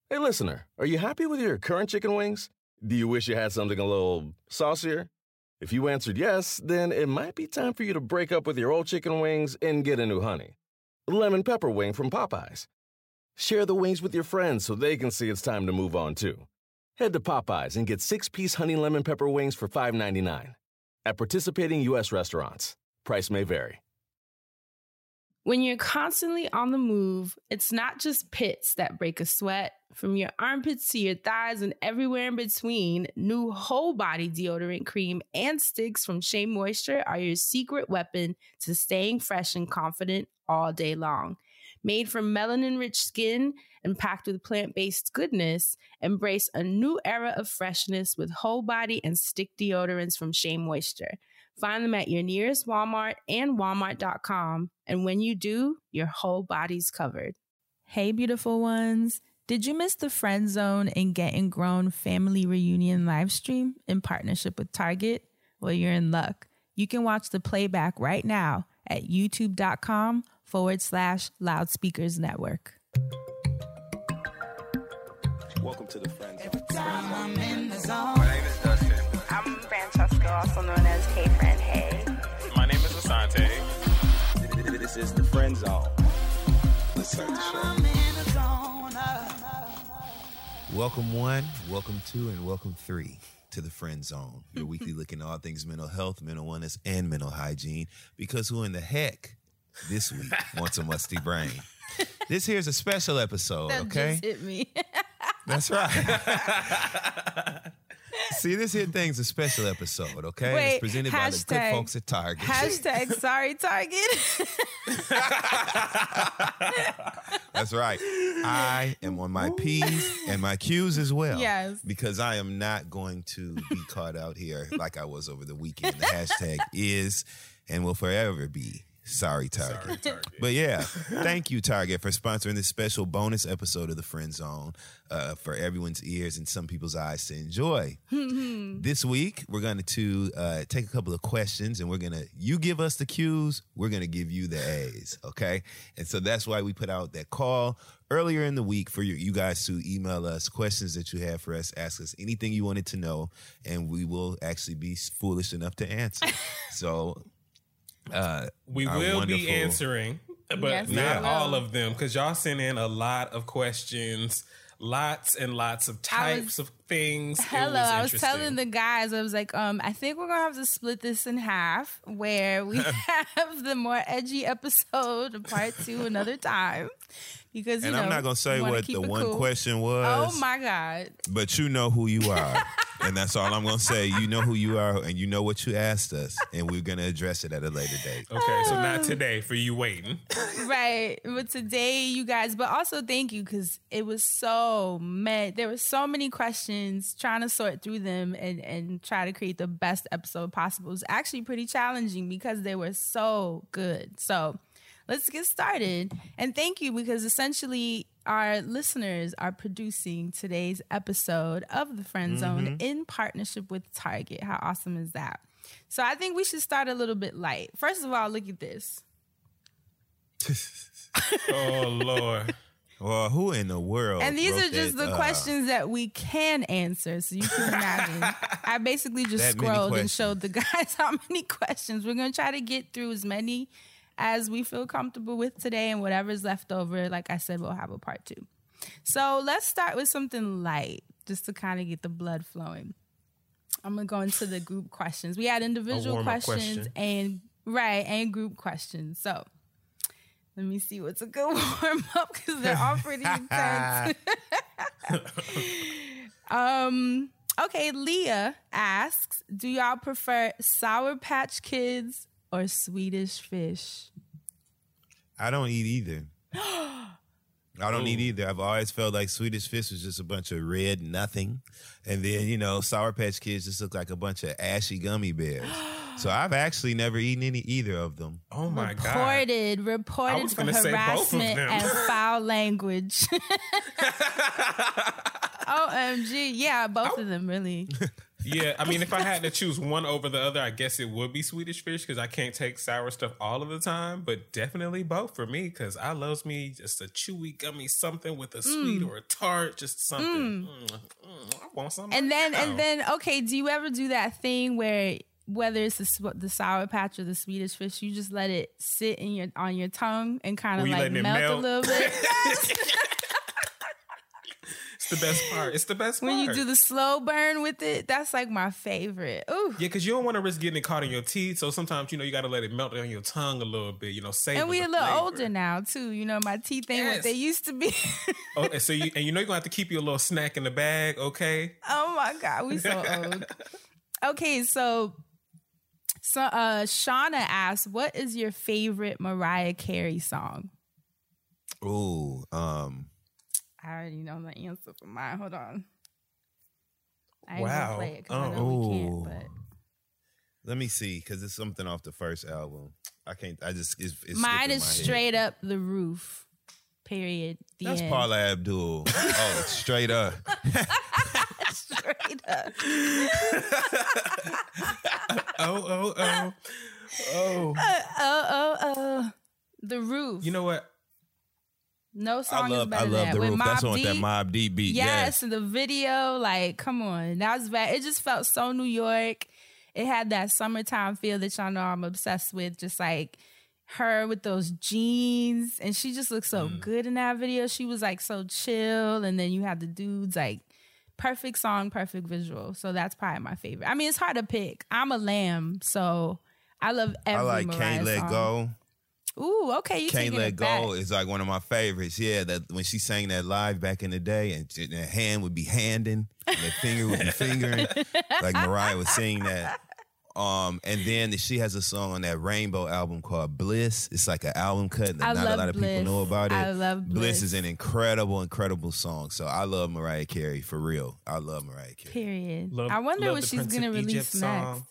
Hey, listener, are you happy with your current chicken wings? Do you wish you had something a little saucier? If you answered yes, then it might be time for you to break up with your old chicken wings and get a new honey. Lemon pepper wing from Popeyes. Share the wings with your friends so they can see it's time to move on, too. Head to Popeyes and get 6-piece honey lemon pepper wings for $5.99. At participating U.S. restaurants. Price may vary. When you're constantly on the move, it's not just pits that break a sweat. From your armpits to your thighs and everywhere in between, new whole body deodorant cream and sticks from Shea Moisture are your secret weapon to staying fresh and confident all day long. Made from melanin-rich skin and packed with plant-based goodness, embrace a new era of freshness with whole body and stick deodorants from Shea Moisture. Find them at your nearest Walmart and walmart.com. And when you do, your whole body's covered. Hey, beautiful ones. Did you miss the Friend Zone and Getting Grown family reunion live stream in partnership with Target? Well, you're in luck. You can watch the playback right now at youtube.com/loudspeakers network. Welcome to the Friend Zone. Every time I'm in the zone. My name is Dustin. I'm Francesca, also known as K-Friend Hey. My name is Asante. This is the Friend Zone. Let's start the show. I'm in the zone. Welcome 1, welcome 2, and welcome 3 to the Friend Zone, your weekly look at all things mental health, mental wellness, and mental hygiene. Because who in the heck this week wants a musty brain? This here's a special episode, That okay? just hit me. That's right. See, this here thing's a special episode, okay? Wait, it's presented by the good folks at Target. #sorry Target. That's right. I am on my P's and my Q's as well. Yes. Because I am not going to be caught out here like I was over the weekend. The hashtag is and will forever be Sorry Target. But yeah, thank you, Target, for sponsoring this special bonus episode of the Friend Zone for everyone's ears and some people's eyes to enjoy. This week, we're going to take a couple of questions, and you give us the Q's, we're going to give you the A's, okay? And so that's why we put out that call earlier in the week for you guys to email us questions that you have for us, ask us anything you wanted to know, and we will actually be foolish enough to answer. So... we will be answering, but Yes, not we will. all of them, because y'all sent in a lot of questions, lots and lots of types of things. I was telling the guys, I was like, I think we're gonna have to split this in half, where we have the more edgy episode, part 2, another time. Because and I'm not gonna say what the one question was. Oh my God! But you know who you are, and that's all I'm gonna say. You know who you are, and you know what you asked us, and we're gonna address it at a later date. Okay, so not today for you waiting. Right, but today, you guys. But also, thank you, because it was so many. There were so many questions. Trying to sort through them and try to create the best episode possible was actually pretty challenging because they were so good. So let's get started. And thank you, because essentially our listeners are producing today's episode of the Friend Zone in partnership with Target. How awesome is that? So I think we should start a little bit light. First of all, look at this. Oh, Lord. Well, who in the world? And these wrote are just that, the questions that we can answer. So you can imagine. I basically just That many scrolled and questions. showed the guys how many questions. We're going to try to get through as many as we feel comfortable with today, and whatever's left over, like I said, we'll have a part 2. So let's start with something light, just to kind of get the blood flowing. I'm going to go into the group questions. We had individual warm-up questions question. and group questions. So let me see what's a good warm-up, because they're all pretty intense. Okay, Leah asks, do y'all prefer Sour Patch Kids or Swedish Fish? I don't eat either. I don't eat either. I've always felt like Swedish Fish was just a bunch of red nothing. And then, Sour Patch Kids just look like a bunch of ashy gummy bears. So I've actually never eaten either of them. Oh, my God. Reported for gonna say both of harassment them. and foul language. OMG. Yeah, both of them, really. Yeah, I mean, if I had to choose one over the other, I guess it would be Swedish Fish because I can't take sour stuff all of the time, but definitely both for me because I loves me just a chewy, gummy something with a sweet or a tart, just something. I want something. And then, okay, do you ever do that thing where whether it's the Sour Patch or the Swedish Fish, you just let it sit on your tongue and kind of like melt a little bit? It's the best part. It's the best part. When you do the slow burn with it, that's like my favorite. Ooh. Yeah, because you don't want to risk getting it caught in your teeth. So sometimes, you got to let it melt on your tongue a little bit, savor And we a the little flavor. older now, too. My teeth ain't what they used to be. Oh, so you're going to have to keep your little snack in the bag, okay? Oh, my God. We so old. Okay, so Shauna asked, what is your favorite Mariah Carey song? Ooh, I already know the answer for mine. Hold on. I ain't Wow. gonna play it because I know we can't, but let me see, because it's something off the first album. I can't. I just it's mine is skipping my head. Straight Up the Roof. Period. The That's end. Paula Abdul. Oh, Straight Up. Straight up. The Roof. You know what? No song is I better love than that. The With Roof. Mobb That's the one with that Deep. Mobb Deep beat. Yes, and the video, like, come on. That was bad. It just felt so New York. It had that summertime feel that y'all know I'm obsessed with. Just like her with those jeans. And she just looked so good in that video. She was like so chill. And then you had the dudes, like, perfect song, perfect visual. So that's probably my favorite. I mean, it's hard to pick. I'm a lamb, so I love every I like Mariah Can't Let song. Go. Ooh, okay, you Can't taking Let it back. Go is like one of my favorites. Yeah, that when she sang that live back in the day, and her hand would be handing, and her finger would be fingering, like Mariah was singing that. And then she has a song on that Rainbow album called Bliss. It's like an album cut that I not a love lot of people Bliss. know about it. I love Bliss. is an incredible song. So I love Mariah Carey for real. I love Mariah Carey. Period. Love- I wonder love what the she's Prince gonna of release Egypt song.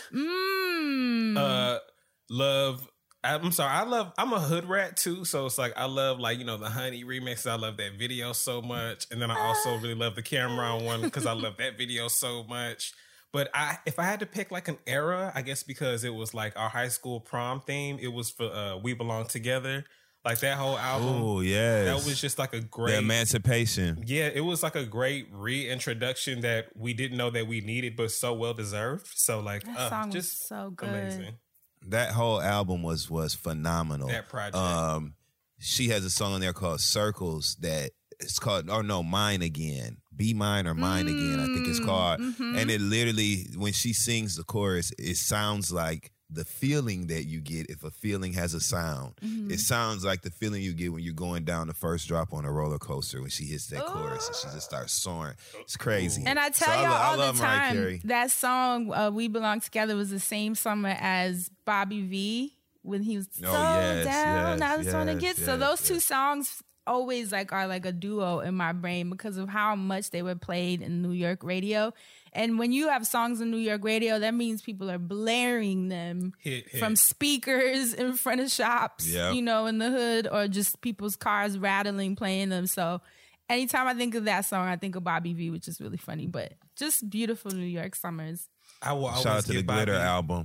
next. Love. I'm sorry. I'm a hood rat too, so it's like I love the Honey remix. I love that video so much, and then I also really love the Cameron one because I love that video so much. But if I had to pick like an era, I guess because it was like our high school prom theme, it was for We Belong Together. Like that whole album. Oh yeah, That was just like a great the Emancipation. Yeah, it was like a great reintroduction that we didn't know that we needed, but so well deserved. So like, That song was just so good. amazing. That whole album was phenomenal. That project. She has a song on there called Circles that it's called Mine Again. Be Mine or Mine Again, I think it's called. And it literally, when she sings the chorus, it sounds like the feeling that you get if a feeling has a sound. It sounds like the feeling you get when you're going down the first drop on a roller coaster when she hits that chorus and she just starts soaring. It's crazy. And I tell So y'all I all love the Mariah time, Carey. that song, We Belong Together, was the same summer as Bobby V when he was so yes, down. yes, I just want to yes, get. So yes, those two yes. songs always are like a duo in my brain because of how much they were played in New York radio. And when you have songs in New York radio, that means people are blaring them Hit. from speakers in front of shops, Yep. in the hood, or just people's cars rattling, playing them. So anytime I think of that song, I think of Bobby V, which is really funny, but just beautiful New York summers. I will always Shout out to the give Glitter Bobby, album.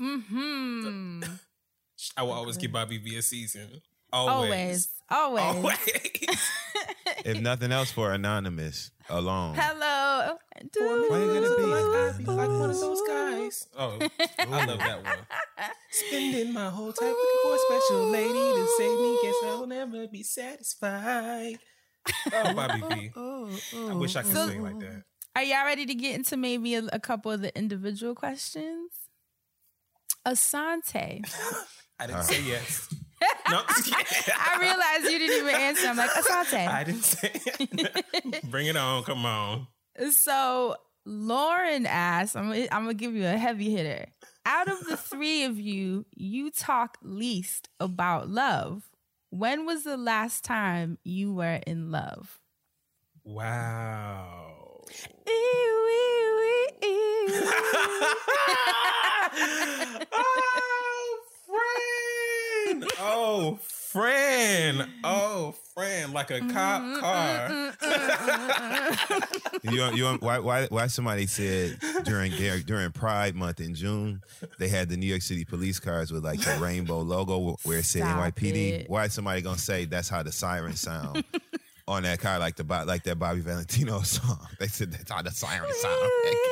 I will always give Bobby V a season. Always. If nothing else, for Anonymous alone. Hello. Why you gonna be like one of those guys. Oh, I love that one. Spending my whole time looking for a special lady to save me. Guess I'll never be satisfied. Oh, Bobby V. I wish I could sing like that. Are y'all ready to get into maybe a couple of the individual questions? Asante. I didn't say yes. No, I realized you didn't even answer. I'm like, Asante. I didn't say it. Bring it on. Come on. So Lauren asked, I'm going to give you a heavy hitter. Out of the three of you, you talk least about love. When was the last time you were in love? Wow. Oh, friend. Oh, friend. Oh, friend, like a cop car. Why somebody said during Pride Month in June they had the New York City police cars with like the rainbow logo where it said NYPD? Why is somebody gonna say that's how the sirens sound on that car, like that Bobby Valentino song? They said that's how the sirens sound.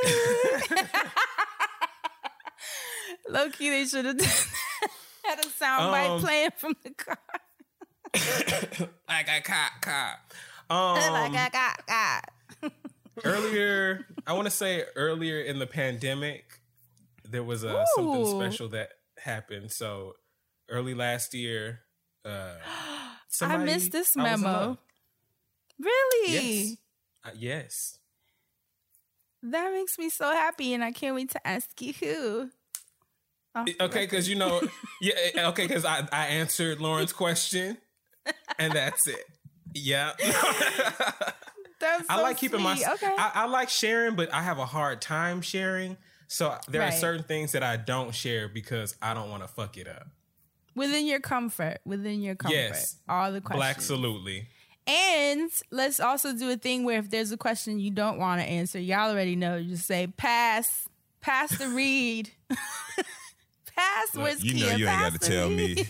Low key, they should have had a soundbite playing from the car. Like a cop. Like a cop. Earlier, I want to say earlier in the pandemic, there was something special that happened. So early last year, I missed this memo. Really? Yes. That makes me so happy, and I can't wait to ask you who. Okay, because because I answered Lauren's question, and that's it. Yeah. That's so I like keeping sweet. Okay. I like sharing, but I have a hard time sharing. So there are certain things that I don't share because I don't want to fuck it up. Within your comfort. Yes. All the questions. Absolutely. And let's also do a thing where if there's a question you don't want to answer, y'all already know, you just say pass the read. Pass, where's Kia? You know you ain't got to tell me.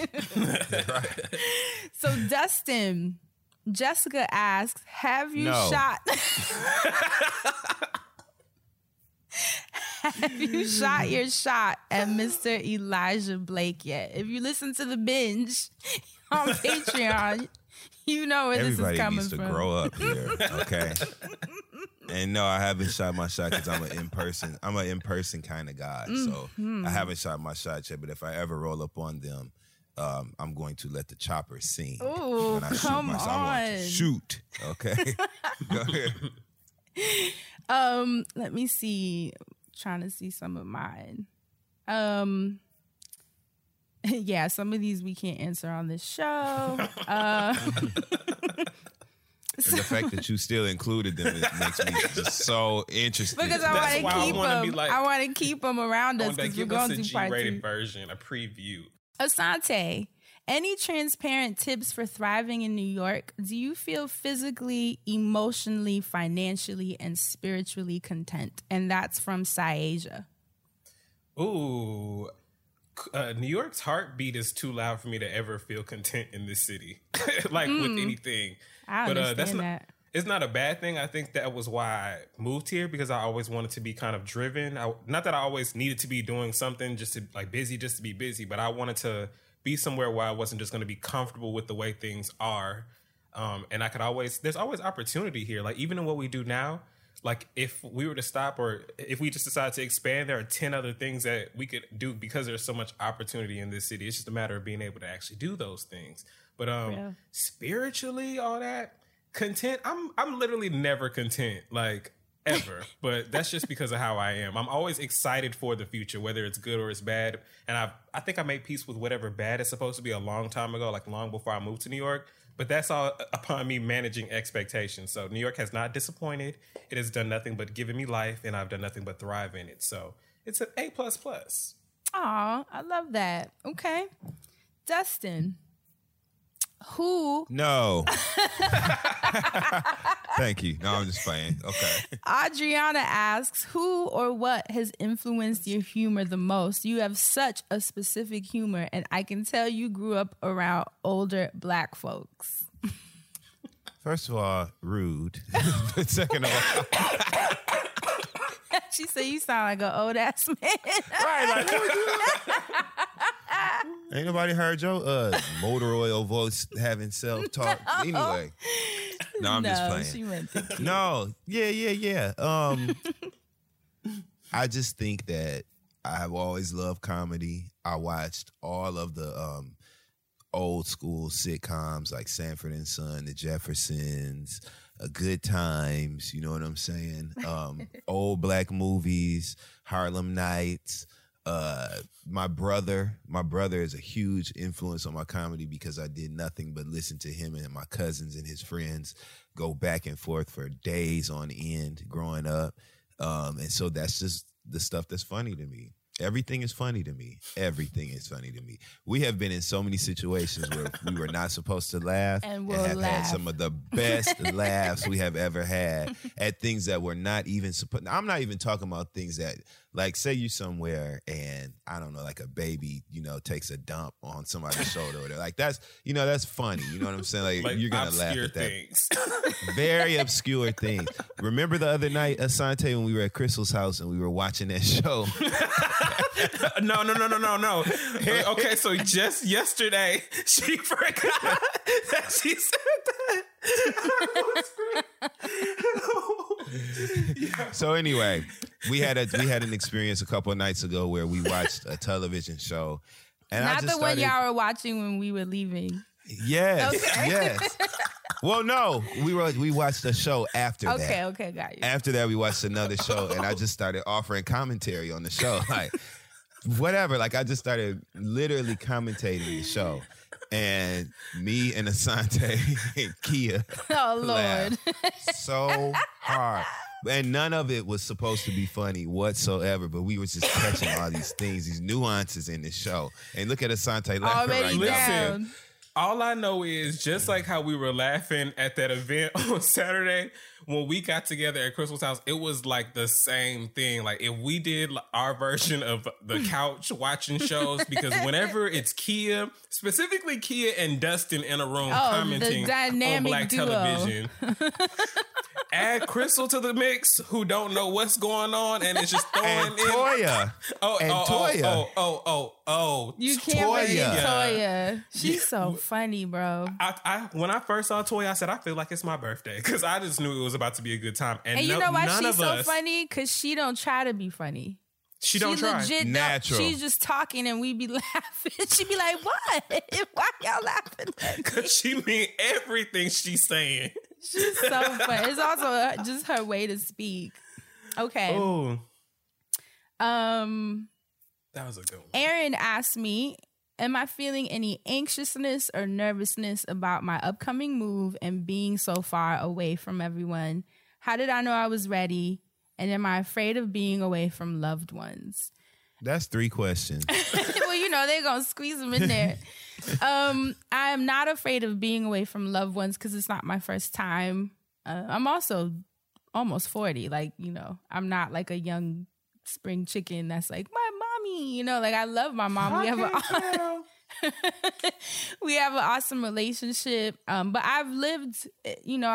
So Dustin, Jessica asks, have you shot your shot at Mr. Elijah Blake yet? If you listen to the binge on Patreon, you know where Everybody this is coming needs to from. grow up here, okay? And no, I haven't shot my shot because I'm an in-person kind of guy. So I haven't shot my shot yet, but if I ever roll up on them, I'm going to let the chopper sing. Ooh, when I come shoot on. I want to shoot, okay? Go ahead. Let me see. Trying to see some of mine. Yeah, some of these we can't answer on this show. And the fact that you still included them makes me just so interested. Because I want to keep them. I want to keep them around us because we're going to part 2. G-rated version, a preview. Asante, any transparent tips for thriving in New York? Do you feel physically, emotionally, financially, and spiritually content? And that's from Syasia. Ooh. New York's heartbeat is too loud for me to ever feel content in this city. With anything. I understand that. It's not a bad thing. I think that was why I moved here, because I always wanted to be kind of driven. Not that I always needed to be doing something just to just to be busy, but I wanted to be somewhere where I wasn't just going to be comfortable with the way things are. And there's always opportunity here. Like even in what we do now, like if we were to stop or if we just decide to expand, there are 10 other things that we could do because there's so much opportunity in this city. It's just a matter of being able to actually do those things. But spiritually, all that content, I'm literally never content, like ever. But that's just because of how I am. I'm always excited for the future, whether it's good or it's bad. And I think I made peace with whatever bad is supposed to be a long time ago, like long before I moved to New York. But that's all upon me managing expectations. So New York has not disappointed. It has done nothing but given me life, and I've done nothing but thrive in it. So it's an A++. Aw, I love that. Okay. Dustin, who? No. Thank you. No, I'm just playing. Okay. Adriana asks, who or what has influenced your humor the most? You have such a specific humor, and I can tell you grew up around older Black folks. First of all, rude. But second of all... She said you sound like an old ass man. Right, like ain't nobody heard your motor oil voice having self-talk. Anyway. No, I'm just playing. She meant to keep. No, yeah. I just think that I have always loved comedy. I watched all of the old school sitcoms like Sanford and Son, The Jeffersons, Good Times, you know what I'm saying? Old black movies, Harlem Nights. My brother is a huge influence on my comedy because I did nothing but listen to him and my cousins and his friends go back and forth for days on end growing up. And so that's just the stuff that's funny to me. Everything is funny to me. Everything is funny to me. We have been in so many situations where we were not supposed to laugh And we'll have laugh. had some of the best laughs we have ever had at things that were not even supposed. I'm not even talking about things that, like, say you somewhere and I don't know, like a baby, takes a dump on somebody's shoulder or whatever. Like that's funny. You know what I'm saying? Like you're gonna laugh obscure at that. things. Very obscure things. Remember the other night, Asante, when we were at Crystal's house and we were watching that show? No. Okay, so just yesterday, she forgot that she said that. So anyway, we had an experience a couple of nights ago where we watched a television show. And Not I just the one started, y'all were watching when we were leaving. Yes, Okay. yes. Well, no, we watched a show after that. Okay, got you. After that, we watched another show, and I just started offering commentary on the show, like whatever. Like I just started literally commentating the show, and me and Asante and Kia Oh, Lord. laughed so hard. And none of it was supposed to be funny whatsoever, but we were just catching all these things, these nuances in the show. And look at Asante laughing Already right now. down. All I know is just like how we were laughing at that event on Saturday when we got together at Crystal's house, it was like the same thing. Like if we did our version of the couch watching shows, because whenever it's Kia, specifically Kia and Dustin in a room commenting the dynamic on Black duo. television, add Crystal to the mix, who don't know what's going on and is just throwing And in. Toya. Oh, You can't believe Toya. Toya. She's so funny, bro. I when I first saw Toya, I said, I feel like it's my birthday, because I just knew it was about to be a good time. And you know why none she's of so us, funny? Because she don't try to be funny. she don't try. Legit Natural. She's just talking and we be laughing. She be like, what? Why y'all laughing at me? Because she mean everything she's saying. She's so funny. It's also just her way to speak. Okay. Oh, Um, that was a good one. Aaron asked me, am I feeling any anxiousness or nervousness about my upcoming move and being so far away from everyone? How did I know I was ready? And am I afraid of being away from loved ones? That's 3 questions. Well, they're going to squeeze them in there. I am not afraid of being away from loved ones because it's not my first time. I'm also almost 40. Like, I'm not like a young spring chicken that's like, my mommy, like I love my mom. We have an awesome relationship. But I've lived in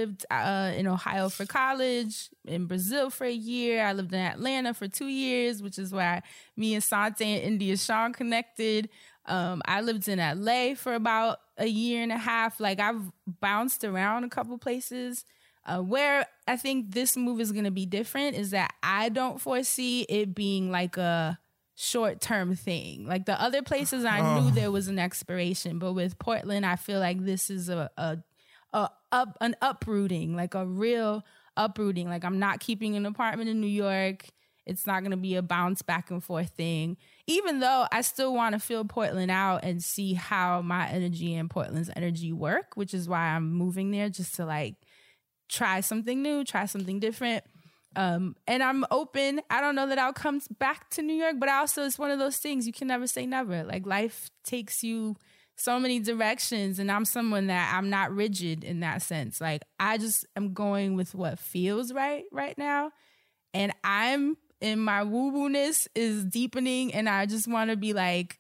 Ohio for college, in Brazil for a year. I lived in Atlanta for 2 years, which is where me and Sante and India Shawn connected. I lived in LA for about a year and a half. Like I've bounced around a couple places. Where I think this move is going to be different is that I don't foresee it being like a short-term thing. Like the other places I knew there was an expiration, but with Portland, I feel like this is an uprooting, like a real uprooting. Like I'm not keeping an apartment in New York. It's not going to be a bounce back and forth thing. Even though I still want to feel Portland out and see how my energy and Portland's energy work, which is why I'm moving there, just to like try something new, try something different. And I'm open. I don't know that I'll come back to New York, but also it's one of those things you can never say never. Like life takes you so many directions, and I'm someone that I'm not rigid in that sense. Like I just am going with what feels right now. And I'm in my woo-woo-ness is deepening, and I just want to be like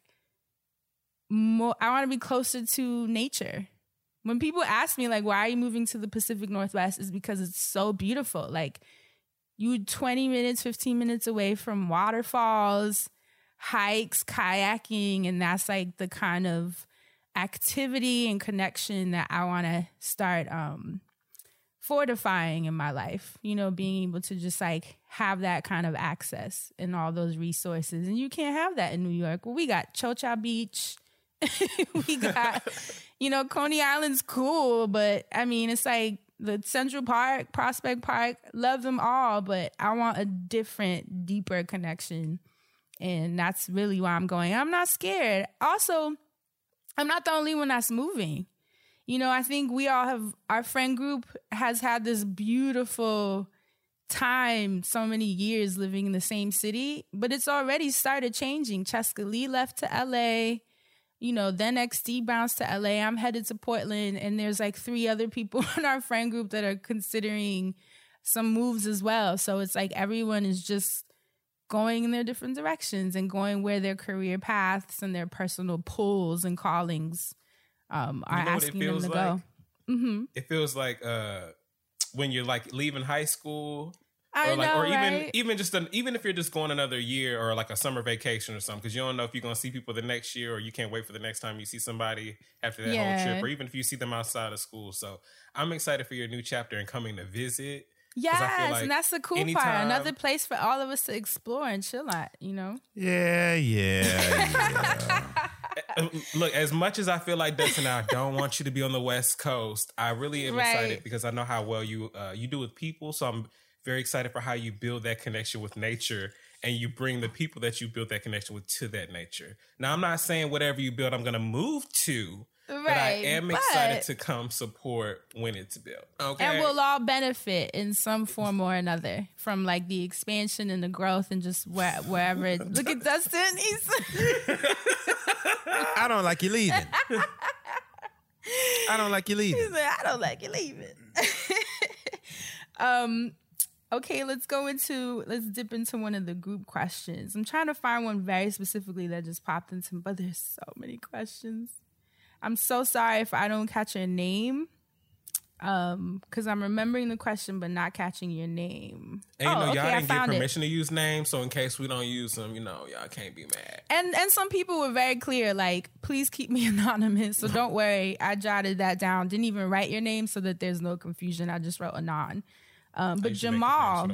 more, I want to be closer to nature. When people ask me, like, why are you moving to the Pacific Northwest? Is because it's so beautiful. Like, you 20 minutes, 15 minutes away from waterfalls, hikes, kayaking, and that's like the kind of activity and connection that I want to start fortifying in my life. Being able to just like have that kind of access and all those resources. And you can't have that in New York. Well, we got Chocha Beach. We got, Coney Island's cool, but I mean, it's like the Central Park, Prospect Park, love them all, but I want a different, deeper connection. And that's really why I'm going. I'm not scared. Also, I'm not the only one that's moving. I think we all have, our friend group has had this beautiful time, so many years living in the same city, but it's already started changing. Cheska Lee left to LA, you know, then XD bounced to LA. I'm headed to Portland, and there's like 3 other people in our friend group that are considering some moves as well. So it's like everyone is just going in their different directions and going where their career paths and their personal pulls and callings are asking them to go. Mm-hmm. It feels like when you're like leaving high school, even if you're just going another year or like a summer vacation or something, because you don't know if you're going to see people the next year, or you can't wait for the next time you see somebody after that whole trip, or even if you see them outside of school. So I'm excited for your new chapter and coming to visit. Yes, like and that's the cool part. Another place for all of us to explore and chill at, you know? Yeah. Look, as much as I feel like Dustin, I don't want you to be on the West Coast. I really am excited because I know how well you do with people. So I'm very excited for how you build that connection with nature, and you bring the people that you build that connection with to that nature. Now, I'm not saying whatever you build, I'm going to move to. But I am excited to come support when it's built. Okay. And we'll all benefit in some form or another from like the expansion and the growth and just wherever. Look at Dustin. I don't like you leaving. I don't like you leaving. He's like, I don't like you leaving. Okay, let's dip into one of the group questions. I'm trying to find one very specifically that just popped into me, but there's so many questions. I'm so sorry if I don't catch your name, because I'm remembering the question but not catching your name. And y'all didn't get permission to use names, so in case we don't use them, y'all can't be mad. And some people were very clear, like, please keep me anonymous, so don't worry. I jotted that down. Didn't even write your name so that there's no confusion. I just wrote Anon. But Jamal,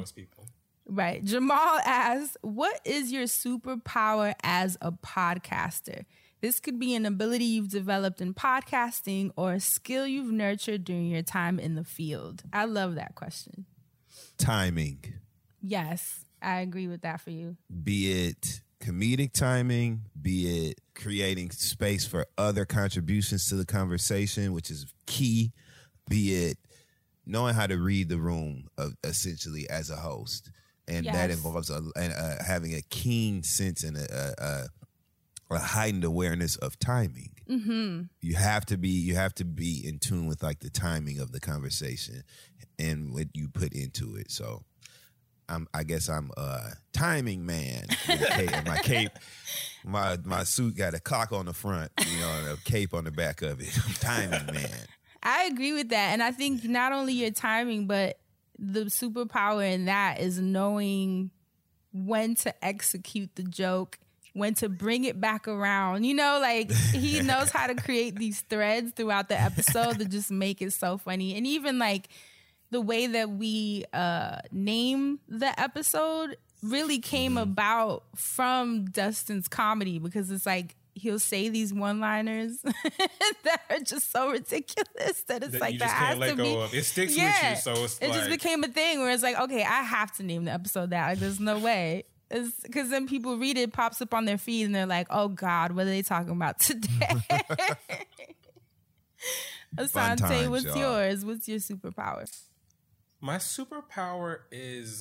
Jamal asks, what is your superpower as a podcaster? This could be an ability you've developed in podcasting or a skill you've nurtured during your time in the field. I love that question. Timing. Yes, I agree with that for you. Be it comedic timing, be it creating space for other contributions to the conversation, which is key, be it knowing how to read the room, essentially, as a host. And that involves having a keen sense and a heightened awareness of timing. Mm-hmm. You have to be in tune with like the timing of the conversation and what you put into it. So I guess I'm a timing man. My cape, my suit got a clock on the front, and a cape on the back of it. I'm timing man. I agree with that. And I think not only your timing, but the superpower in that is knowing when to execute the joke, when to bring it back around. He knows how to create these threads throughout the episode that just make it so funny. And even like the way that we name the episode really came about from Dustin's comedy, because it's like he'll say these one-liners that are just so ridiculous that it's like you just can't let go of. It sticks with you, so it just became a thing where it's like, okay, I have to name the episode that. Like, there's no way. It's because then people read it, pops up on their feed, and they're like, "Oh God, what are they talking about today?" Asante, what's yours? What's your superpower? My superpower is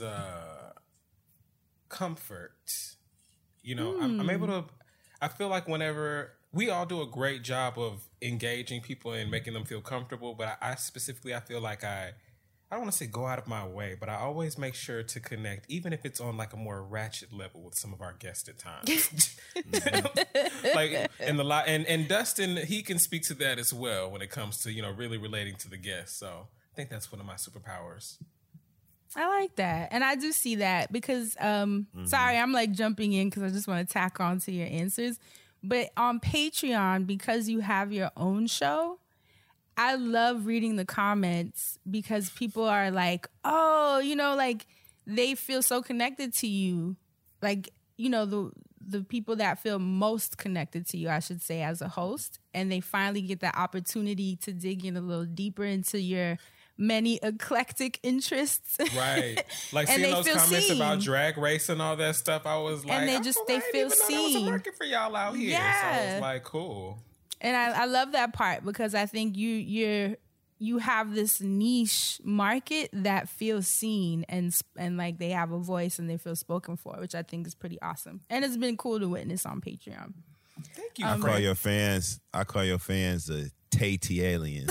comfort. I'm able to. I feel like whenever we all do a great job of engaging people and making them feel comfortable, but I specifically feel like I don't want to say go out of my way, but I always make sure to connect, even if it's on like a more ratchet level with some of our guests at times. Like and Dustin, he can speak to that as well when it comes to, really relating to the guests. So I think that's one of my superpowers. I like that. And I do see that because, sorry, I'm like jumping in because I just want to tack on to your answers. But on Patreon, because you have your own show, I love reading the comments because people are like, oh, like they feel so connected to you. Like, the people that feel most connected to you, I should say, as a host. And they finally get the opportunity to dig in a little deeper into your many eclectic interests. Right. Like seeing those comments about drag race and all that stuff, I was like, and they feel seen. That was working for y'all out here. Yeah. So I was like, cool. And I love that part because I think you you have this niche market that feels seen and like they have a voice and they feel spoken for, which I think is pretty awesome. And it's been cool to witness on Patreon. Thank you. I call your fans the Tatey aliens.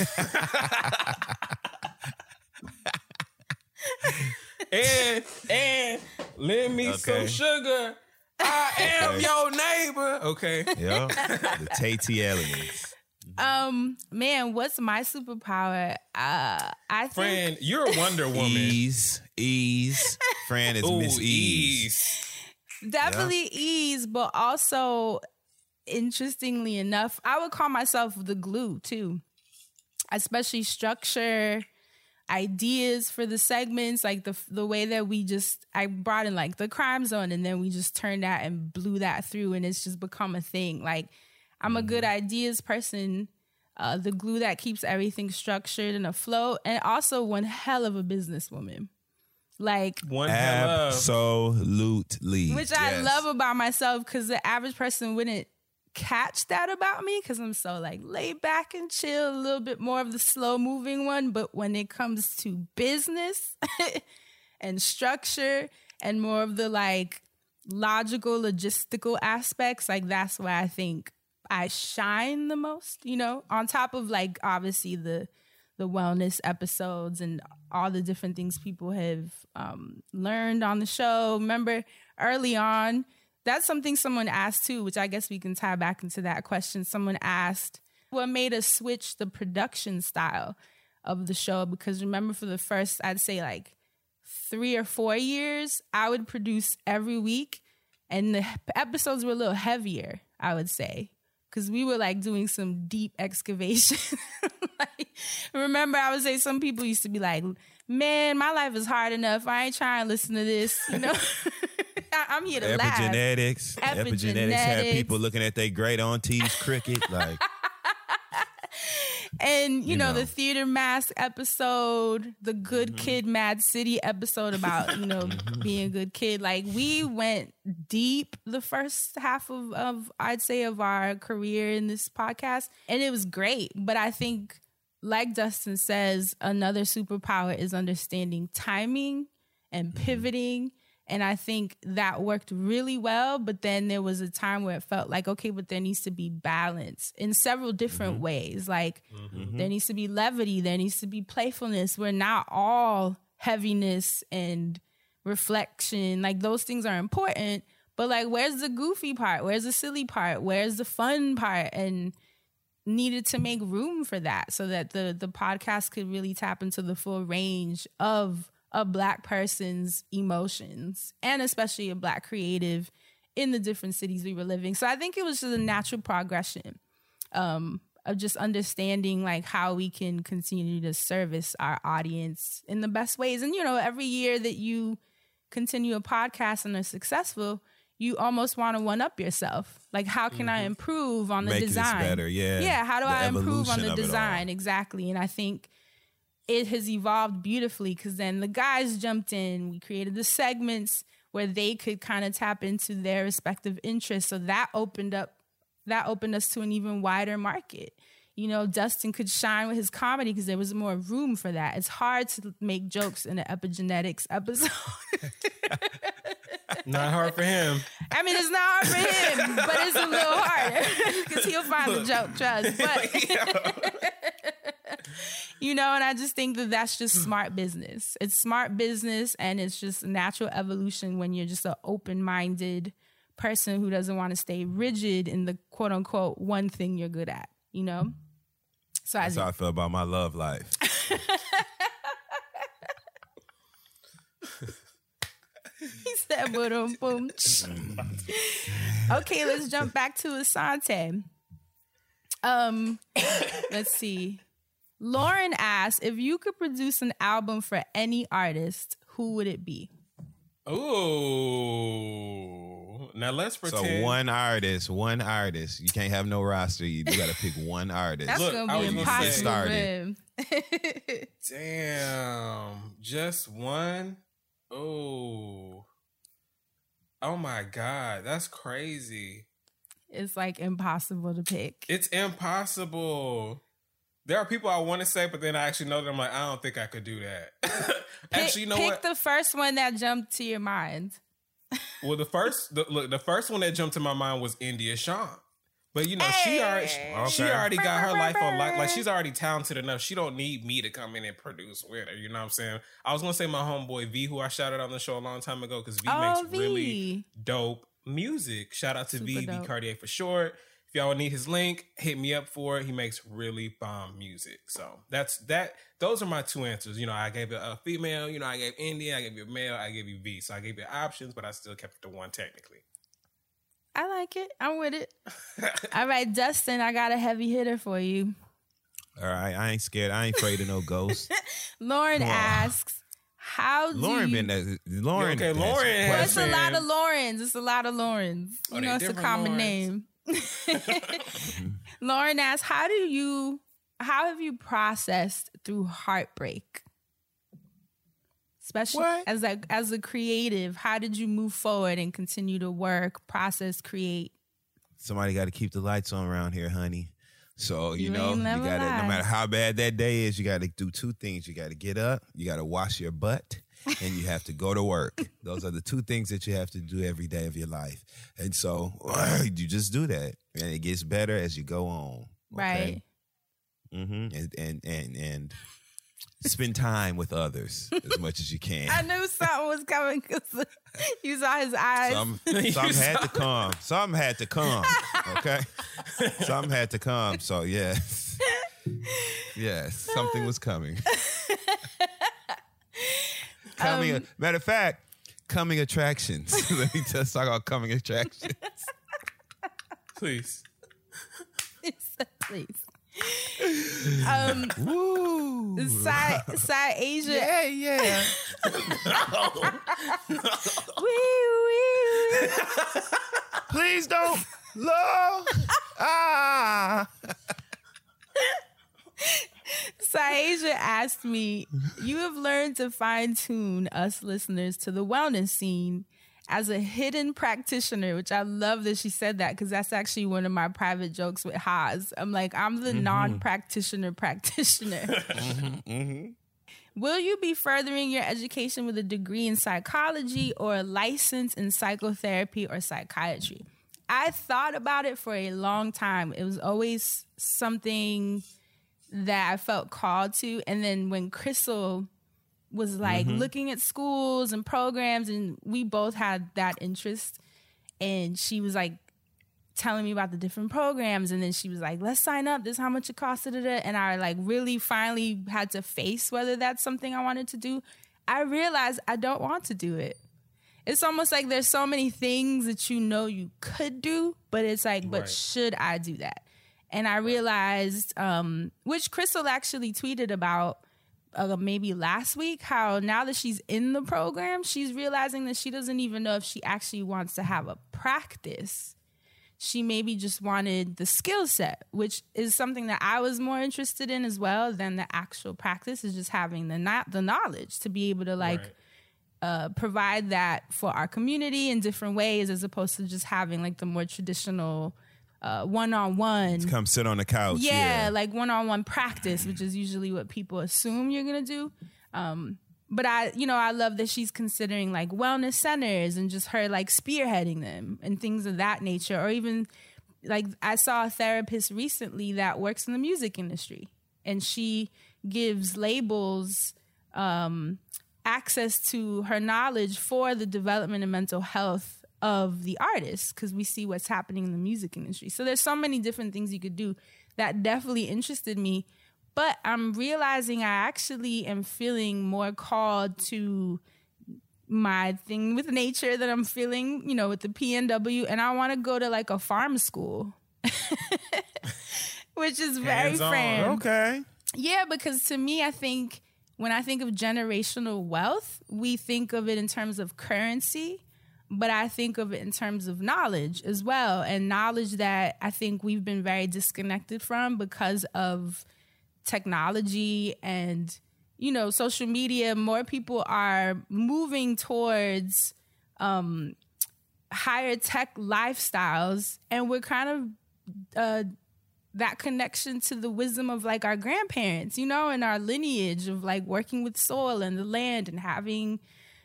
and lend me some sugar. I am your neighbor. Okay. Yeah. The Tatey aliens. Man, what's my superpower? I think Fran, you're a Wonder Woman. Ease. Fran is Miss Ease. definitely ease, but also interestingly enough, I would call myself the glue too. Especially structure, ideas for the segments, like the way that I brought in like the crime zone and then we just turned that and blew that through and it's just become a thing. Like I'm a good ideas person, the glue that keeps everything structured and afloat, and also one hell of a businesswoman. Like one hell of. Absolutely. Which I love about myself because the average person wouldn't catch that about me because I'm so like laid back and chill, a little bit more of the slow moving one. But when it comes to business and structure and more of the like logical, logistical aspects, like that's where I think I shine the most, you know, on top of like obviously the wellness episodes and all the different things people have learned on the show. Remember early on, that's something someone asked too, which I guess we can tie back into that question. Someone asked what made us switch the production style of the show, because remember for the first, I'd say like 3 or 4 years, I would produce every week and the episodes were a little heavier, I would say. Because we were like doing some deep excavation. Like, remember, I would say some people used to be like, man, my life is hard enough. I ain't trying to listen to this, you know? I'm here to laugh. Epigenetics had people looking at their great aunties cricket. Like, and, you know, the Theater Mask episode, the Good Kid, Mad City episode about, you know, being a good kid. Like, we went deep the first half of I'd say, of our career in this podcast. And it was great. But I think, like Dustin says, another superpower is understanding timing and pivoting. And I think that worked really well. But then there was a time where it felt like, okay, but there needs to be balance in several different ways. Like there needs to be levity. There needs to be playfulness. We're not all heaviness and reflection. Like those things are important. But like, where's the goofy part? Where's the silly part? Where's the fun part? And needed to make room for that so that the podcast could really tap into the full range of a Black person's emotions, and especially a Black creative in the different cities we were living. So I think it was just a natural progression of just understanding like how we can continue to service our audience in the best ways. And, you know, every year that you continue a podcast and are successful, you almost want to one-up yourself. Like, how can I improve on the make design? this better, yeah. Yeah, how do I improve on evolution the of it design? all. Exactly. And I think it has evolved beautifully because then the guys jumped in. We created the segments where they could kind of tap into their respective interests. So that opened us to an even wider market. You know, Dustin could shine with his comedy because there was more room for that. It's hard to make jokes in an epigenetics episode. Not hard for him. I mean, it's not hard for him, but it's a little harder because he'll find the joke, trust. But, you know, and I just think that that's just smart business. It's smart business, and it's just natural evolution when you're just an open-minded person who doesn't want to stay rigid in the quote-unquote one thing you're good at, you know? So That's how I feel about my love life. He said, boom, boom. Okay, let's jump back to Asante. Let's see. Lauren asked, if you could produce an album for any artist, who would it be? Ooh. Now let's pretend. So one artist. You can't have no roster. You got to pick one artist. That's going to be impossible for him. Damn. Just one? Oh my God, that's crazy. It's like impossible to pick. It's impossible. There are people I want to say, but then I actually know that I'm like, I don't think I could do that. Actually, you know pick what? the first one that jumped to your mind. Well, the first one that jumped to my mind was India Shawn. But she already got her life on lock. Like, she's already talented enough. She don't need me to come in and produce with her. You know what I'm saying? I was gonna say my homeboy V, who I shouted out on the show a long time ago, because V makes really dope music. Shout out to V Cartier for short. If y'all need his link, hit me up for it. He makes really bomb music. So that's that. Those are my two answers. I gave you a female. I gave India. I gave you a male. I gave you V. So I gave you options, but I still kept it to one technically. I like it. I'm with it. All right, Dustin, I got a heavy hitter for you. All right, I ain't scared. I ain't afraid of no ghosts. Lauren asks, "How do Lauren you?" Lauren. Okay, Lauren. It's a lot of Laurens. It's a lot of Laurens. It's a common name. Lauren asks, how have you processed through heartbreak? Especially as a creative, how did you move forward and continue to work, process, create? Somebody got to keep the lights on around here, honey. So, you gotta, no lie. matter how bad that day is, you got to do two things. You got to get up, you got to wash your butt, and you have to go to work. Those are the two things that you have to do every day of your life. And so you just do that. And it gets better as you go on. Okay? Right. Mm-hmm. And spend time with others as much as you can. I knew something was coming because you saw his eyes. Something had to come. Something had to come. Okay? Something had to come. So, yes. Yes, something was coming. Matter of fact, coming attractions. Let me just talk about coming attractions. Please. Please. Woo. Side Asia. Yeah. Wee. Please don't. Lord. Syasia asked me, you have learned to fine-tune us listeners to the wellness scene as a hidden practitioner, which I love that she said that because that's actually one of my private jokes with Haas. I'm like, I'm the non-practitioner practitioner. Will you be furthering your education with a degree in psychology or a license in psychotherapy or psychiatry? I thought about it for a long time. It was always something that I felt called to. And then when Crystal was like looking at schools and programs, and we both had that interest, and she was like telling me about the different programs, and then she was like, let's sign up, this is how much it costs, and I like really finally had to face whether that's something I wanted to do. I realized I don't want to do it. It's almost like there's so many things that you could do, but it's like, but should I do that? And I realized, which Crystal actually tweeted about maybe last week, how now that she's in the program, she's realizing that she doesn't even know if she actually wants to have a practice. She maybe just wanted the skill set, which is something that I was more interested in as well than the actual practice, is just having the knowledge to be able to provide that for our community in different ways, as opposed to just having like the more traditional one-on-one. Come sit on the couch. Yeah, like one-on-one practice, which is usually what people assume you're going to do. But I love that she's considering like wellness centers and just her like spearheading them and things of that nature. Or even like I saw a therapist recently that works in the music industry, and she gives labels access to her knowledge for the development and mental health of the artists, because we see what's happening in the music industry. So there's so many different things you could do that definitely interested me. But I'm realizing I actually am feeling more called to my thing with nature that I'm feeling, with the PNW. And I want to go to like a farm school, which is very fun. Okay. Yeah, because to me, I think when I think of generational wealth, we think of it in terms of currency. But I think of it in terms of knowledge as well, and knowledge that I think we've been very disconnected from because of technology and, social media. More people are moving towards higher tech lifestyles, and we're kind of that connection to the wisdom of like our grandparents, you know, and our lineage of like working with soil and the land and having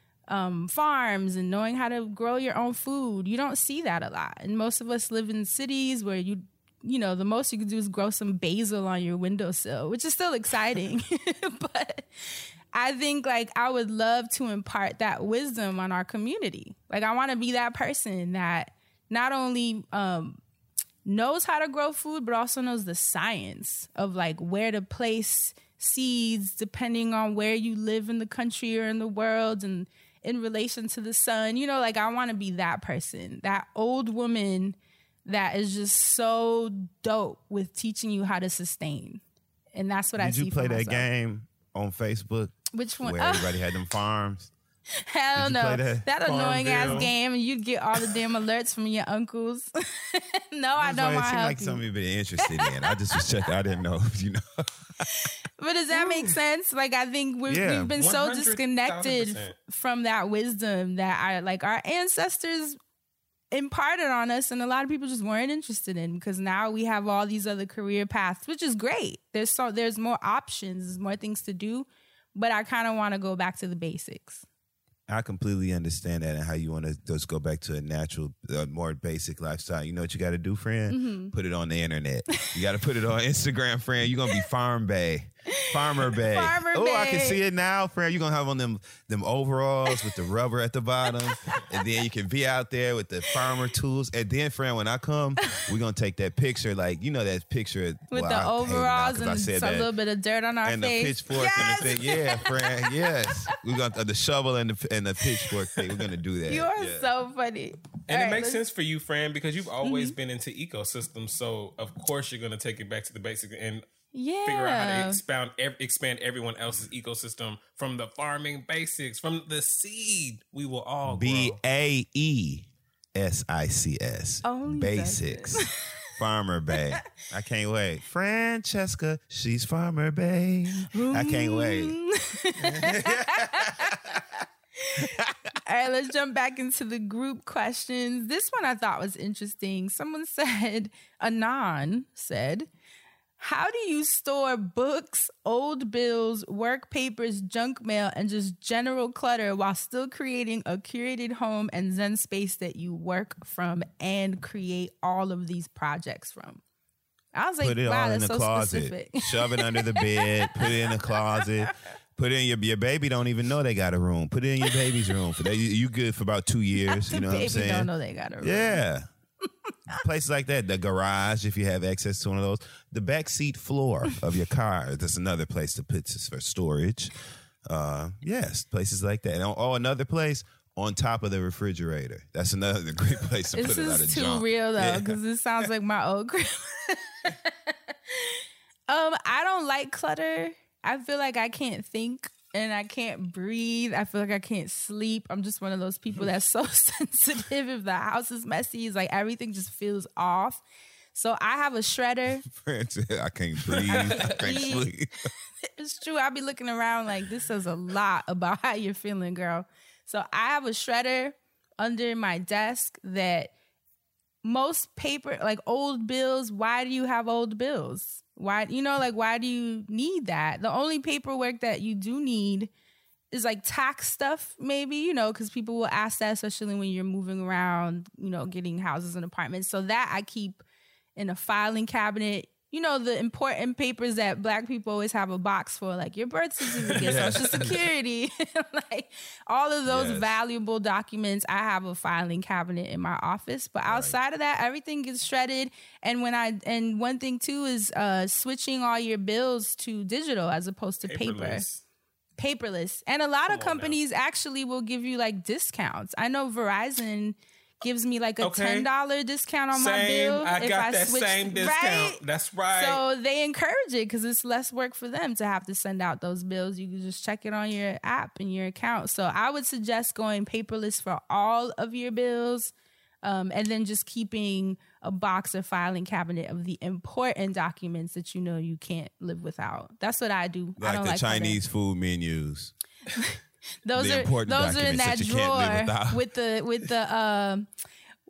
farms and knowing how to grow your own food. You don't see that a lot. And most of us live in cities where you know, the most you can do is grow some basil on your windowsill, which is still exciting. But I think like I would love to impart that wisdom on our community. Like I want to be that person that not only knows how to grow food, but also knows the science of like where to place seeds depending on where you live in the country or in the world and in relation to the sun. You know, like I want to be that person, that old woman that is just so dope with teaching you how to sustain. And that's what I see. Did you play that game on Facebook? Which one? Where everybody had them farms. Hell no. That annoying Farmville. ass game, and you'd get all the damn alerts from your uncles. No, I don't It want to seemed help like you. something you've been interested in. I just was checking. I didn't know, you know. But does that make sense? Like, I think we've been so 100,000%. disconnected from that wisdom that our ancestors imparted on us, and a lot of people just weren't interested in, because now we have all these other career paths, which is great. There's more options, there's more things to do, but I kind of want to go back to the basics. I completely understand that and how you want to just go back to a natural, more basic lifestyle. You know what you got to do, friend? Mm-hmm. Put it on the internet. You got to put it on Instagram, friend. You're going to be Farmer Bay. Oh, I can see it now, friend. You're going to have on them overalls with the rubber at the bottom. And then you can be out there with the farmer tools. And then, friend, when I come, we're going to take that picture, like, you know, that picture. With the overalls and a little bit of dirt on our and face. The pitchfork and the thing. Yeah, friend. Yes. We're going to the shovel and the pitchfork thing. We're going to do that. You are so funny. And All it makes let's- sense for you, Fran, because you've always been into ecosystems. So, of course, you're going to take it back to the basics and figure out how to expand everyone else's ecosystem from the farming basics, from the seed we will all grow. BAESICS. Only Basics. Farmer Bay. I can't wait. Francesca, she's Farmer Bay. I can't wait. All right, let's jump back into the group questions. This one I thought was interesting. Someone said, Anon said, how do you store books, old bills, work papers, junk mail, and just general clutter while still creating a curated home and Zen space that you work from and create all of these projects from? I was like, Put it wow, all in that's the so closet. specific. Shove it under the bed. Put it in the closet. Put it in your baby don't even know they got a room. Put it in your baby's room. You good for about 2 years. You know what I'm Baby saying? don't know they got a room. Yeah. Places like that. The garage, if you have access to one of those. The back seat floor of your car. That's another place to put this for storage. Yes, places like that. And another place on top of the refrigerator. That's another great place to This put a lot of is too junk. real though, Yeah. because this sounds like my old crib. I don't like clutter. I feel like I can't think and I can't breathe. I feel like I can't sleep. I'm just one of those people that's so sensitive. If the house is messy, it's like everything just feels off. So I have a shredder. I can't breathe. I can't sleep. It's true. I'll be looking around like this says a lot about how you're feeling, girl. So I have a shredder under my desk that most paper, like old bills, why do you have old bills? Why do you need that? The only paperwork that you do need is like tax stuff, maybe, because people will ask that, especially when you're moving around, getting houses and apartments. So that I keep in a filing cabinet. The important papers that Black people always have a box for, like your birth certificate, Social Security, like all of those valuable documents. I have a filing cabinet in my office, but outside of that, everything gets shredded. And one thing too is switching all your bills to digital as opposed to paperless. And a lot of companies actually will give you like discounts. I know Verizon gives me like a $10 discount on my bill. I got that switch, same discount. right? That's right. So they encourage it because it's less work for them to have to send out those bills. You can just check it on your app and your account. So I would suggest going paperless for all of your bills, and then just keeping a box or filing cabinet of the important documents that you can't live without. That's what I do. I don't the like Chinese food menus. Those The are important in that documents that you can't live drawer without. with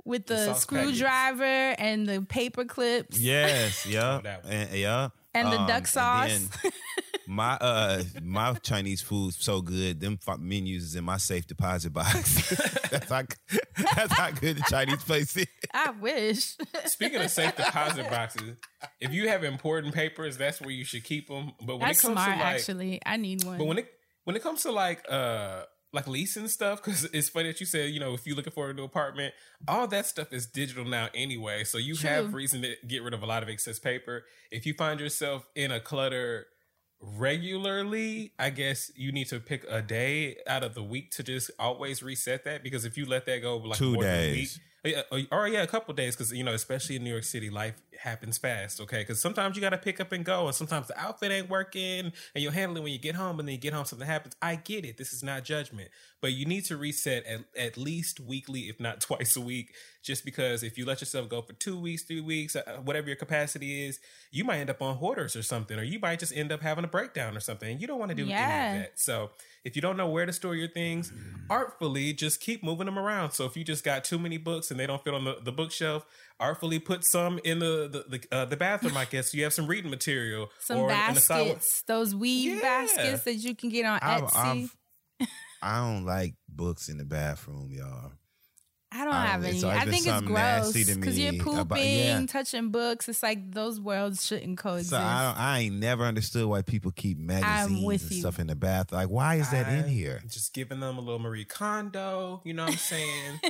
with The the sauce screwdriver and the paper clips Yes, yeah, that one. and yeah, and the duck sauce. And then my Chinese food's so good. Them menus is in my safe deposit box. that's how good the Chinese place is. I wish. Speaking of safe deposit boxes, if you have important papers, that's where you should keep them. But when That's it comes smart, to like, actually. I need one. but when it comes to like leasing stuff, because it's funny that you said, you know, if you're looking for a new apartment, all that stuff is digital now anyway. So you True. have reason to get rid of a lot of excess paper. If you find yourself in a clutter regularly, I guess you need to pick a day out of the week to just always reset that, because if you let that go like 2 more than a week, days. or a couple days, because you know, especially in New York City, life happens fast. Okay, because sometimes you got to pick up and go, and sometimes the outfit ain't working, and you'll handle it when you get home. And then you get home, something happens. I get it. This is not judgment, but you need to reset at least weekly, if not twice a week. Just because if you let yourself go for 2 weeks, 3 weeks, whatever your capacity is, you might end up on hoarders or something, or you might just end up having a breakdown or something. And you don't want to do any of that. So if you don't know where to store your things, artfully just keep moving them around. So if you just got too many books and they don't fit on the bookshelf, artfully put some in the bathroom, I guess. So you have some reading material. Some or baskets, those weave Yeah. baskets that you can get on Etsy. I don't like books in the bathroom, y'all. I don't have it's any. always I been think it's something gross nasty to because you're me pooping, about- touching books. It's like those worlds shouldn't coexist. So I ain't never understood why people keep magazines with and you. stuff in the bath. Like, why is that in here? Just giving them a little Marie Kondo. You know what I'm saying?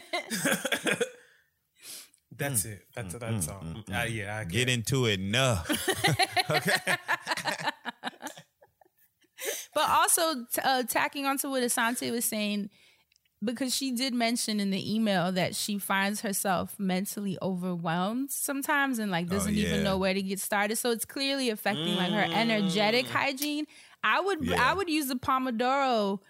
That's it. That's all. Yeah, I Get into it, no. Okay. But also tacking onto what Asante was saying, because she did mention in the email that she finds herself mentally overwhelmed sometimes and like doesn't even know where to get started. So it's clearly affecting like her energetic hygiene. I would use the Pomodoro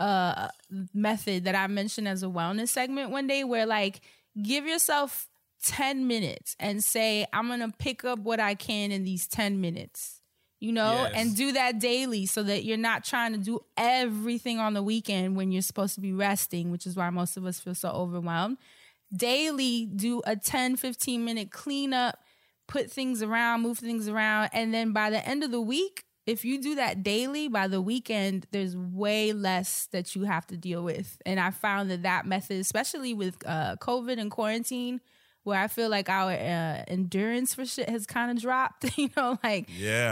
method that I mentioned as a wellness segment one day, where like give yourself 10 minutes and say, I'm going to pick up what I can in these 10 minutes. You know, Yes. and do that daily so that you're not trying to do everything on the weekend when you're supposed to be resting, which is why most of us feel so overwhelmed. Daily, do a 10, 15 minute cleanup, put things around, move things around. And then by the end of the week, if you do that daily, by the weekend, there's way less that you have to deal with. And I found that method, especially with COVID and quarantine, where I feel like our endurance for shit has kind of dropped, you know, like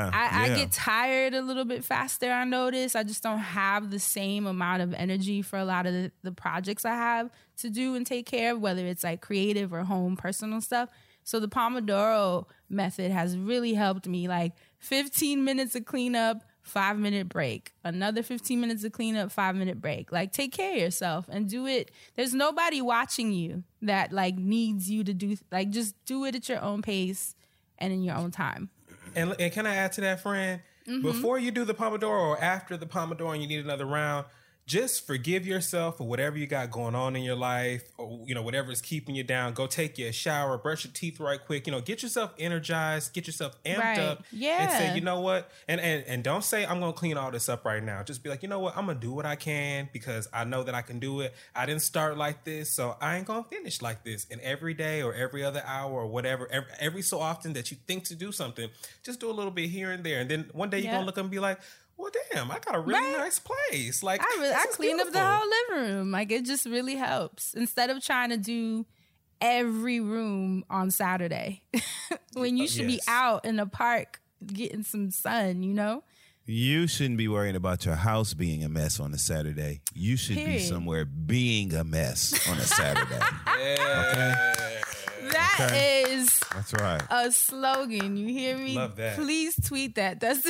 I get tired a little bit faster, I notice. I just don't have the same amount of energy for a lot of the projects I have to do and take care of, whether it's like creative or home personal stuff. So the Pomodoro method has really helped me, like 15 minutes of cleanup, 5-minute break, another 15 minutes of cleanup, 5-minute break. Like, take care of yourself and do it. There's nobody watching you that like needs you to do, like, just do it at your own pace and in your own time. And can I add to that, friend? Before you do the Pomodoro or after the Pomodoro and you need another round, just forgive yourself for whatever you got going on in your life, or, you know, whatever is keeping you down. Go take you a shower, brush your teeth right quick, you know, get yourself energized, get yourself amped up. And say, you know what? And don't say, I'm going to clean all this up right now. Just be like, you know what? I'm going to do what I can because I know that I can do it. I didn't start like this, so I ain't going to finish like this. And every day or every other hour or whatever, every so often that you think to do something, just do a little bit here and there. And then one day you're going to look up and be like, well, damn, I got a really nice place. Like, I clean up the whole living room. Like, it just really helps. Instead of trying to do every room on Saturday when you should be out in the park getting some sun, you know? You shouldn't be worrying about your house being a mess on a Saturday. You should be somewhere being a mess on a Saturday. That is That's right. a slogan. You hear me? Love that. Please tweet that. That's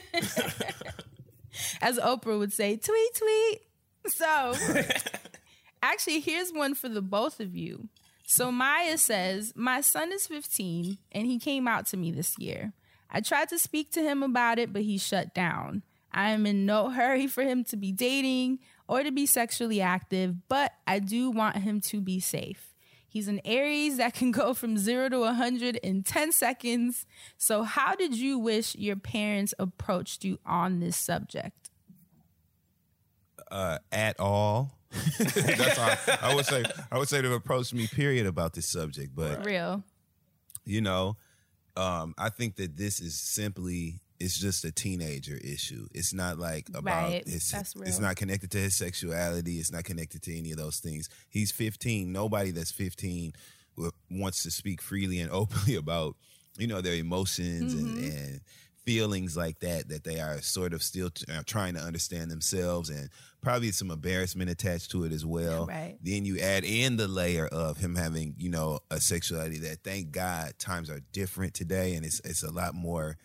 as Oprah would say, tweet, tweet. So actually, here's one for the both of you. So Maya says, my son is 15 and he came out to me this year. I tried to speak to him about it, but he shut down. I am in no hurry for him to be dating or to be sexually active, but I do want him to be safe. He's an Aries that can go from 0 to 100 in 10 seconds. So how did you wish your parents approached you on this subject? At all. That's all I would say. I would say to approach me, period, about this subject. But Real. you know, I think that this is simply, it's just a teenager issue. It's not like about Right. his, That's real. it's not connected to his sexuality. It's not connected to any of those things. He's 15. Nobody that's 15 wants to speak freely and openly about, you know, their emotions and feelings like that they are sort of still trying to understand themselves, and probably some embarrassment attached to it as well. Right. Then you add in the layer of him having, you know, a sexuality that, thank God, times are different today, and it's a lot more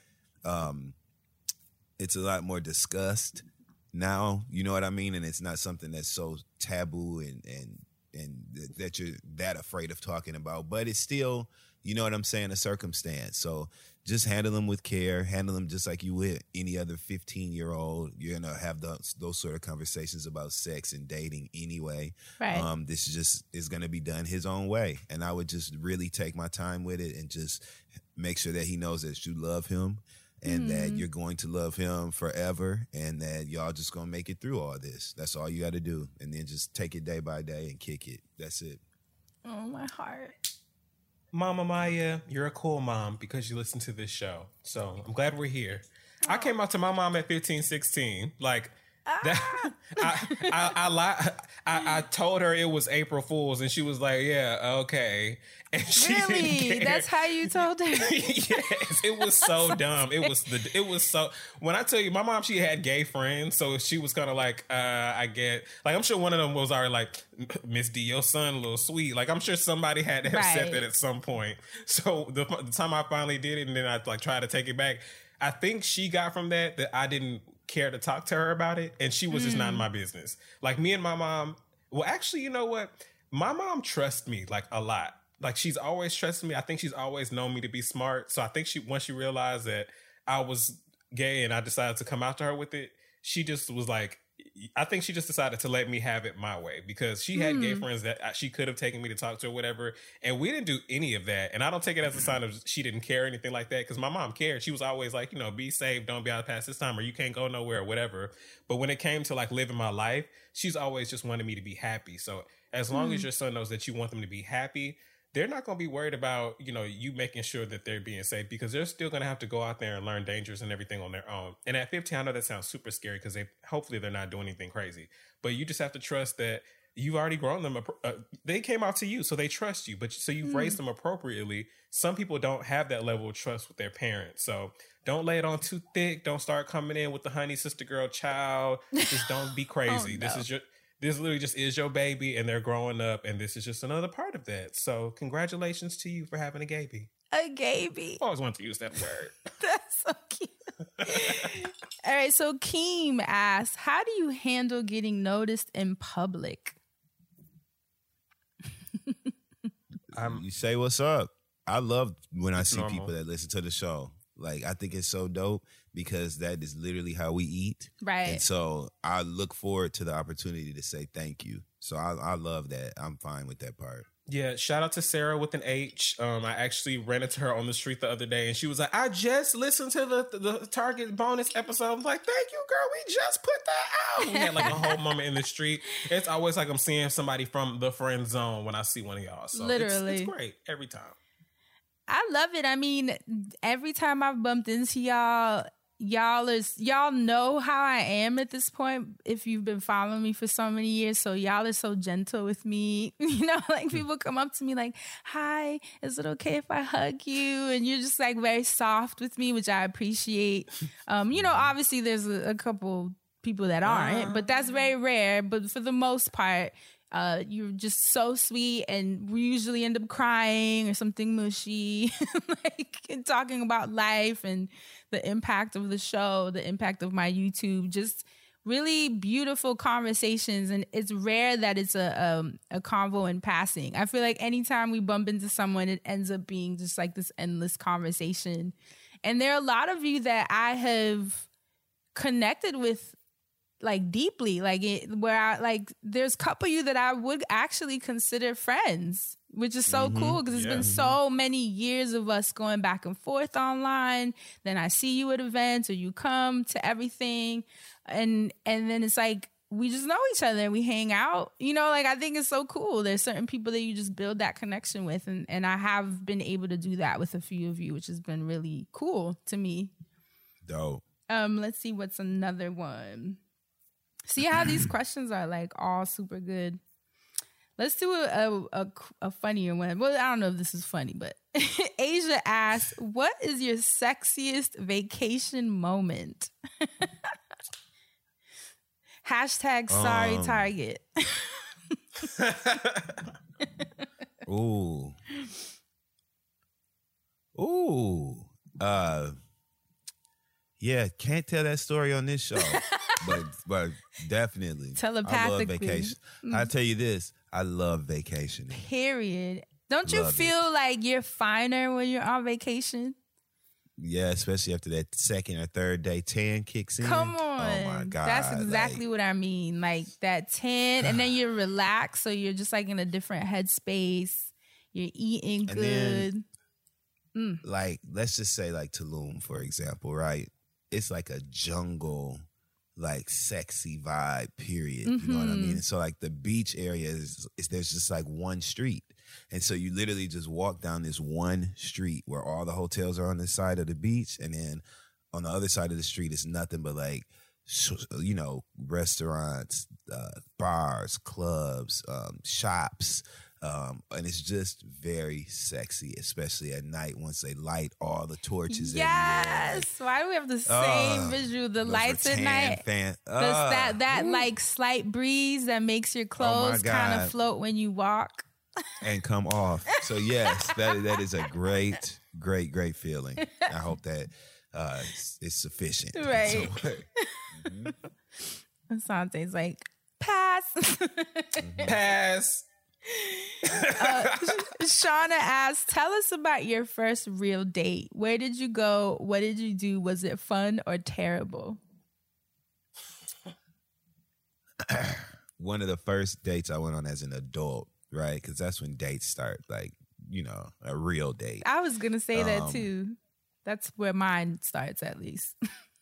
discussed now, you know what I mean? And it's not something that's so taboo and that you're that afraid of talking about, but it's still, you know what I'm saying, a circumstance. So just handle them with care, handle them just like you would any other 15-year-old. You're going to have those sort of conversations about sex and dating anyway. Right. This is going to be done his own way. And I would just really take my time with it and just make sure that he knows that you love him and that you're going to love him forever, and that y'all just going to make it through all this. That's all you got to do. And then just take it day by day and kick it. That's it. Oh, my heart. Mama Maya, you're a cool mom because you listen to this show. So I'm glad we're here. I came out to my mom at 15, 16. Like, that, I told her it was April Fool's, and she was like, "Yeah, okay." And she didn't Really? care. That's how you told her? Yes, it was so dumb. It was so. When I tell you, my mom, she had gay friends, so she was kind of like, I get, like, I'm sure one of them was already like, Miss D, your son a little sweet. Like, I'm sure somebody had to have said Right. that at some point. So the time I finally did it, and then I like tried to take it back, I think she got from that I didn't care to talk to her about it, and she was just not in my business. Like, me and my mom, well, actually, you know what? My mom trusts me like a lot. Like, she's always trusted me. I think she's always known me to be smart. So I think once she realized that I was gay and I decided to come out to her with it, she just was like, I think she just decided to let me have it my way, because she had gay friends that she could have taken me to talk to or whatever. And we didn't do any of that. And I don't take it as a sign of she didn't care or anything like that, because my mom cared. She was always like, you know, be safe, don't be out past this time, or you can't go nowhere or whatever. But when it came to like living my life, she's always just wanted me to be happy. So as long as your son knows that you want them to be happy, they're not going to be worried about, you know, you making sure that they're being safe, because they're still going to have to go out there and learn dangers and everything on their own. And at 15, I know that sounds super scary, because hopefully they're not doing anything crazy, but you just have to trust that you've already grown them. They came out to you, so they trust you, but so you've raised them appropriately. Some people don't have that level of trust with their parents. So don't lay it on too thick. Don't start coming in with the honey sister girl child. Just don't be crazy. Oh, no. This literally just is your baby, and they're growing up, and this is just another part of that. So congratulations to you for having a gaby. A gaby. I always wanted to use that word. That's so cute. All right, so Keem asks, how do you handle getting noticed in public? You say what's up. I love when I see normal. people that listen to the show. Like, I think it's so dope, because that is literally how we eat. Right. And so I look forward to the opportunity to say thank you. So I love that. I'm fine with that part. Yeah, shout out to Sarah with an H. I actually ran into her on the street the other day, and she was like, I just listened to the Target bonus episode. I was like, thank you, girl. We just put that out. We had like a whole moment in the street. It's always like I'm seeing somebody from the friend zone when I see one of y'all. So Literally. it's great every time. I love it. I mean, every time I've bumped into y'all know how I am at this point, if you've been following me for so many years. So y'all are so gentle with me. You know, like, people come up to me like, hi, is it okay if I hug you? And you're just like very soft with me, which I appreciate. You know, obviously there's a couple people that aren't, but that's very rare. But for the most part, you're just so sweet, and we usually end up crying or something mushy, like, and talking about life and the impact of the show, the impact of my YouTube, just really beautiful conversations. And it's rare that it's a convo in passing. I feel like anytime we bump into someone, it ends up being just like this endless conversation. And there are a lot of you that I have connected with, like, deeply, like, there's a couple of you that I would actually consider friends, which is so cool, because it's been so many years of us going back and forth online. Then I see you at events, or you come to everything, and then it's like we just know each other and we hang out. You know, like I think it's so cool. There's certain people that you just build that connection with. And I have been able to do that with a few of you, which has been really cool to me. Dope. Let's see what's another one. See how these questions are like all super good. Let's do a funnier one. Well, I don't know if this is funny, but Asia asks, what is your sexiest vacation moment? Hashtag sorry Target. Ooh. Yeah, can't tell that story on this show. but definitely. Telepathically. I love vacation. I'll tell you this. I love vacationing. Period. Don't you feel like you're finer when you're on vacation? Yeah, especially after that second or third day, tan kicks in. Come on. Oh my God. That's exactly what I mean. Like that tan, and then you're relaxed, so you're just like in a different headspace. You're eating good. Then, like, let's just say like Tulum, for example, right? It's like a jungle, like sexy vibe, period. You know what I mean? And so like the beach area is there's just like one street. And so you literally just walk down this one street where all the hotels are on the side of the beach. And then on the other side of the street is nothing but like, you know, restaurants, bars, clubs, shops. And it's just very sexy, especially at night once they light all the torches. Yes. Why do we have the same visual? The lights at night. That like slight breeze that makes your clothes kind of float when you walk. And come off. So yes, that is a great feeling. I hope that it's sufficient. Right. Asante's like, pass. Pass. Shauna asks, tell us about your first real date. Where did you go? What did you do? Was it fun or terrible? One of the first dates I went on as an adult, right? Because that's when dates start, like, you know, a real date. I was going to say that too. That's where mine starts, at least.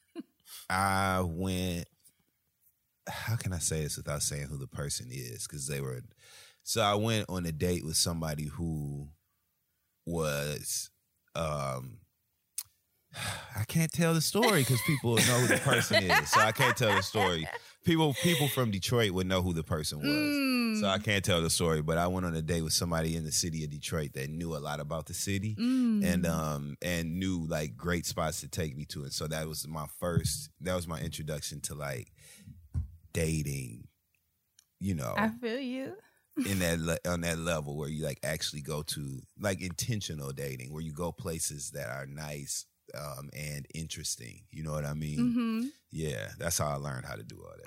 I went, how can I say this without saying who the person is? Because so I went on a date with somebody who was, I can't tell the story because people know who the person is. So I can't tell the story. People from Detroit would know who the person was. So I can't tell the story. But I went on a date with somebody in the city of Detroit that knew a lot about the city and knew like great spots to take me to. And so that was my introduction to like dating, you know. I feel you. On that level where you like actually go to like intentional dating, where you go places that are nice and interesting. You know what I mean? Yeah, that's how I learned how to do all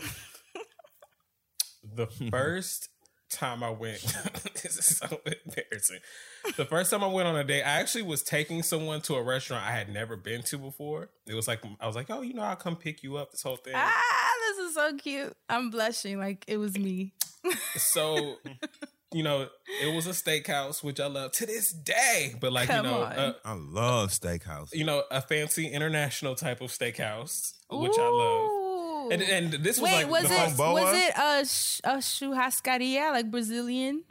that. The first time I went, this is so embarrassing. The first time I went on a date, I actually was taking someone to a restaurant I had never been to before. It was like, I was like, oh, you know, I'll come pick you up, this whole thing. This is so cute. I'm blushing like it was me. So, you know, it was a steakhouse, which I love to this day. But like, Come you know, on. I love steakhouse. You know, a fancy international type of steakhouse, which I love. And this was like was the it a churrascaria, like Brazilian?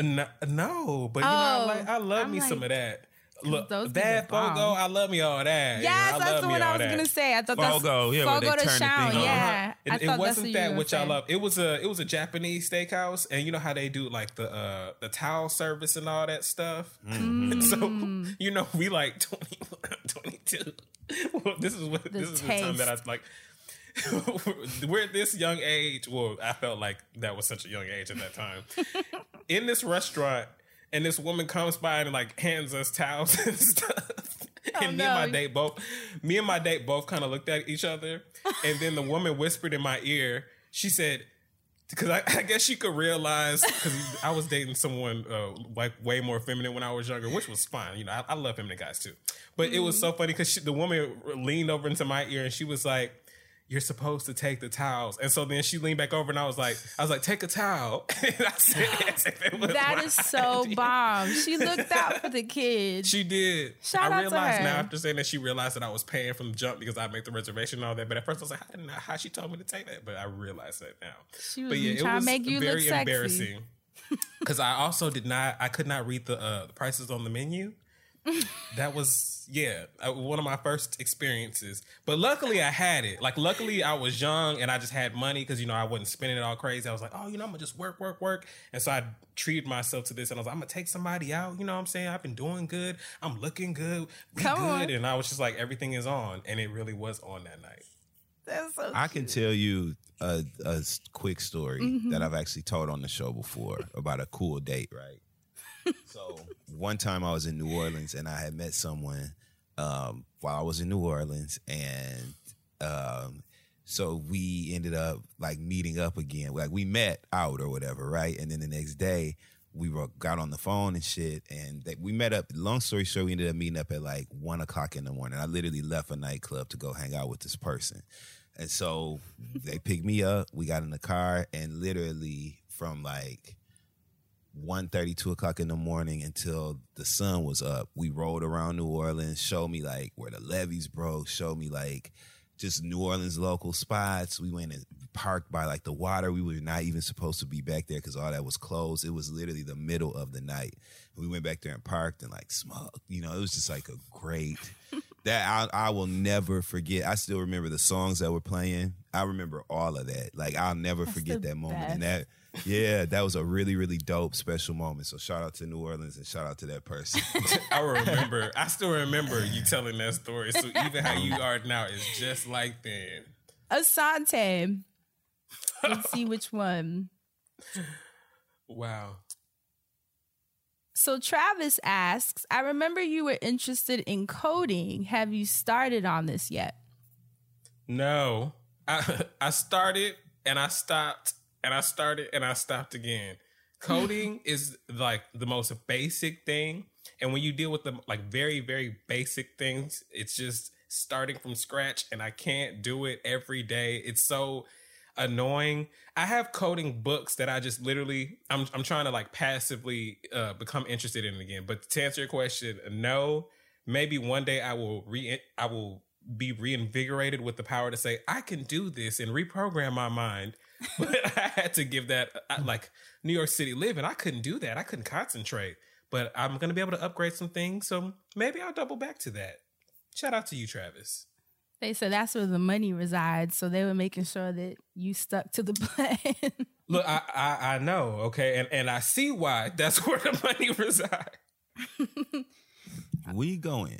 No, but you know, I love me some of that. Look, that Fogo, I love me all that. Yes, you know, that's the one I was gonna say. I thought that's Fogo, yeah, Fogo de Chão. Yeah, it wasn't that which I love. It was a Japanese steakhouse, and you know how they do like the towel service and all that stuff. And so you know we like 22. Well, this is the time that I was like. We're at this young age. Well, I felt like that was such a young age at that time. In this restaurant, and this woman comes by and like hands us towels and stuff. And me and my date both kind of looked at each other. And then the woman whispered in my ear. She said, because I guess she could realize, because I was dating someone like way more feminine when I was younger, which was fine. You know, I love feminine guys too. But it was so funny because the woman leaned over into my ear and she was like, you're supposed to take the towels. And so then she leaned back over and I was like, take a towel. And I said, that is so bomb. She looked out for the kids. She did. Shout out I realized to her. now after saying that, she realized that I was paying from the jump because I made the reservation and all that. But at first I was like, I didn't know how she told me to take that. But I realized that now. She was but yeah, trying it was to make you very look sexy. embarrassing. Because I also could not read the prices on the menu. That was, one of my first experiences. But luckily I had it. Like, luckily I was young and I just had money because, I wasn't spending it all crazy. I was like, I'm going to just work. And so I treated myself to this and I was like, I'm going to take somebody out. You know what I'm saying? I've been doing good. I'm looking good. Come on. And I was just like, everything is on. And it really was on that night. That's so I can tell you a quick story that I've actually told on the show before about a cool date, right? So one time I was in New Orleans and I had met someone while I was in New Orleans, and so we ended up like meeting up again. Like, we met out or whatever, right? And then the next day we got on the phone and shit, and we met up. Long story short, we ended up meeting up at like 1:00 in the morning. I literally left a nightclub to go hang out with this person. And so they picked me up. We got in the car, and literally from like 1:30, 2:00 in the morning until the sun was up, we rolled around New Orleans, showed me like where the levees broke, showed me like just New Orleans local spots. We went and parked by like the water. We were not even supposed to be back there because all that was closed. It was literally the middle of the night. We went back there and parked and like smoked. It was just like a great... That I will never forget. I still remember the songs that were playing. I remember all of that. Like, I'll never forget that moment. best. And that was a really, really dope, special moment. So shout out to New Orleans and shout out to that person. I still remember you telling that story. So even how you are now is just like then. Asante. Let's see which one. Wow. So Travis asks, I remember you were interested in coding. Have you started on this yet? No. I started and I stopped and I started and I stopped again. Coding is like the most basic thing. And when you deal with the like very, very basic things, it's just starting from scratch, and I can't do it every day. It's so annoying. I have coding books that I just literally I'm trying to like passively become interested in again. But to answer your question, no. Maybe one day I will be reinvigorated with the power to say I can do this and reprogram my mind. But I had to give that like New York City living. I couldn't do that. I couldn't concentrate. But I'm going to be able to upgrade some things, so maybe I'll double back to that. Shout out to you, Travis. They said that's where the money resides, so they were making sure that you stuck to the plan. Look, I know, okay, and I see why that's where the money resides. We going.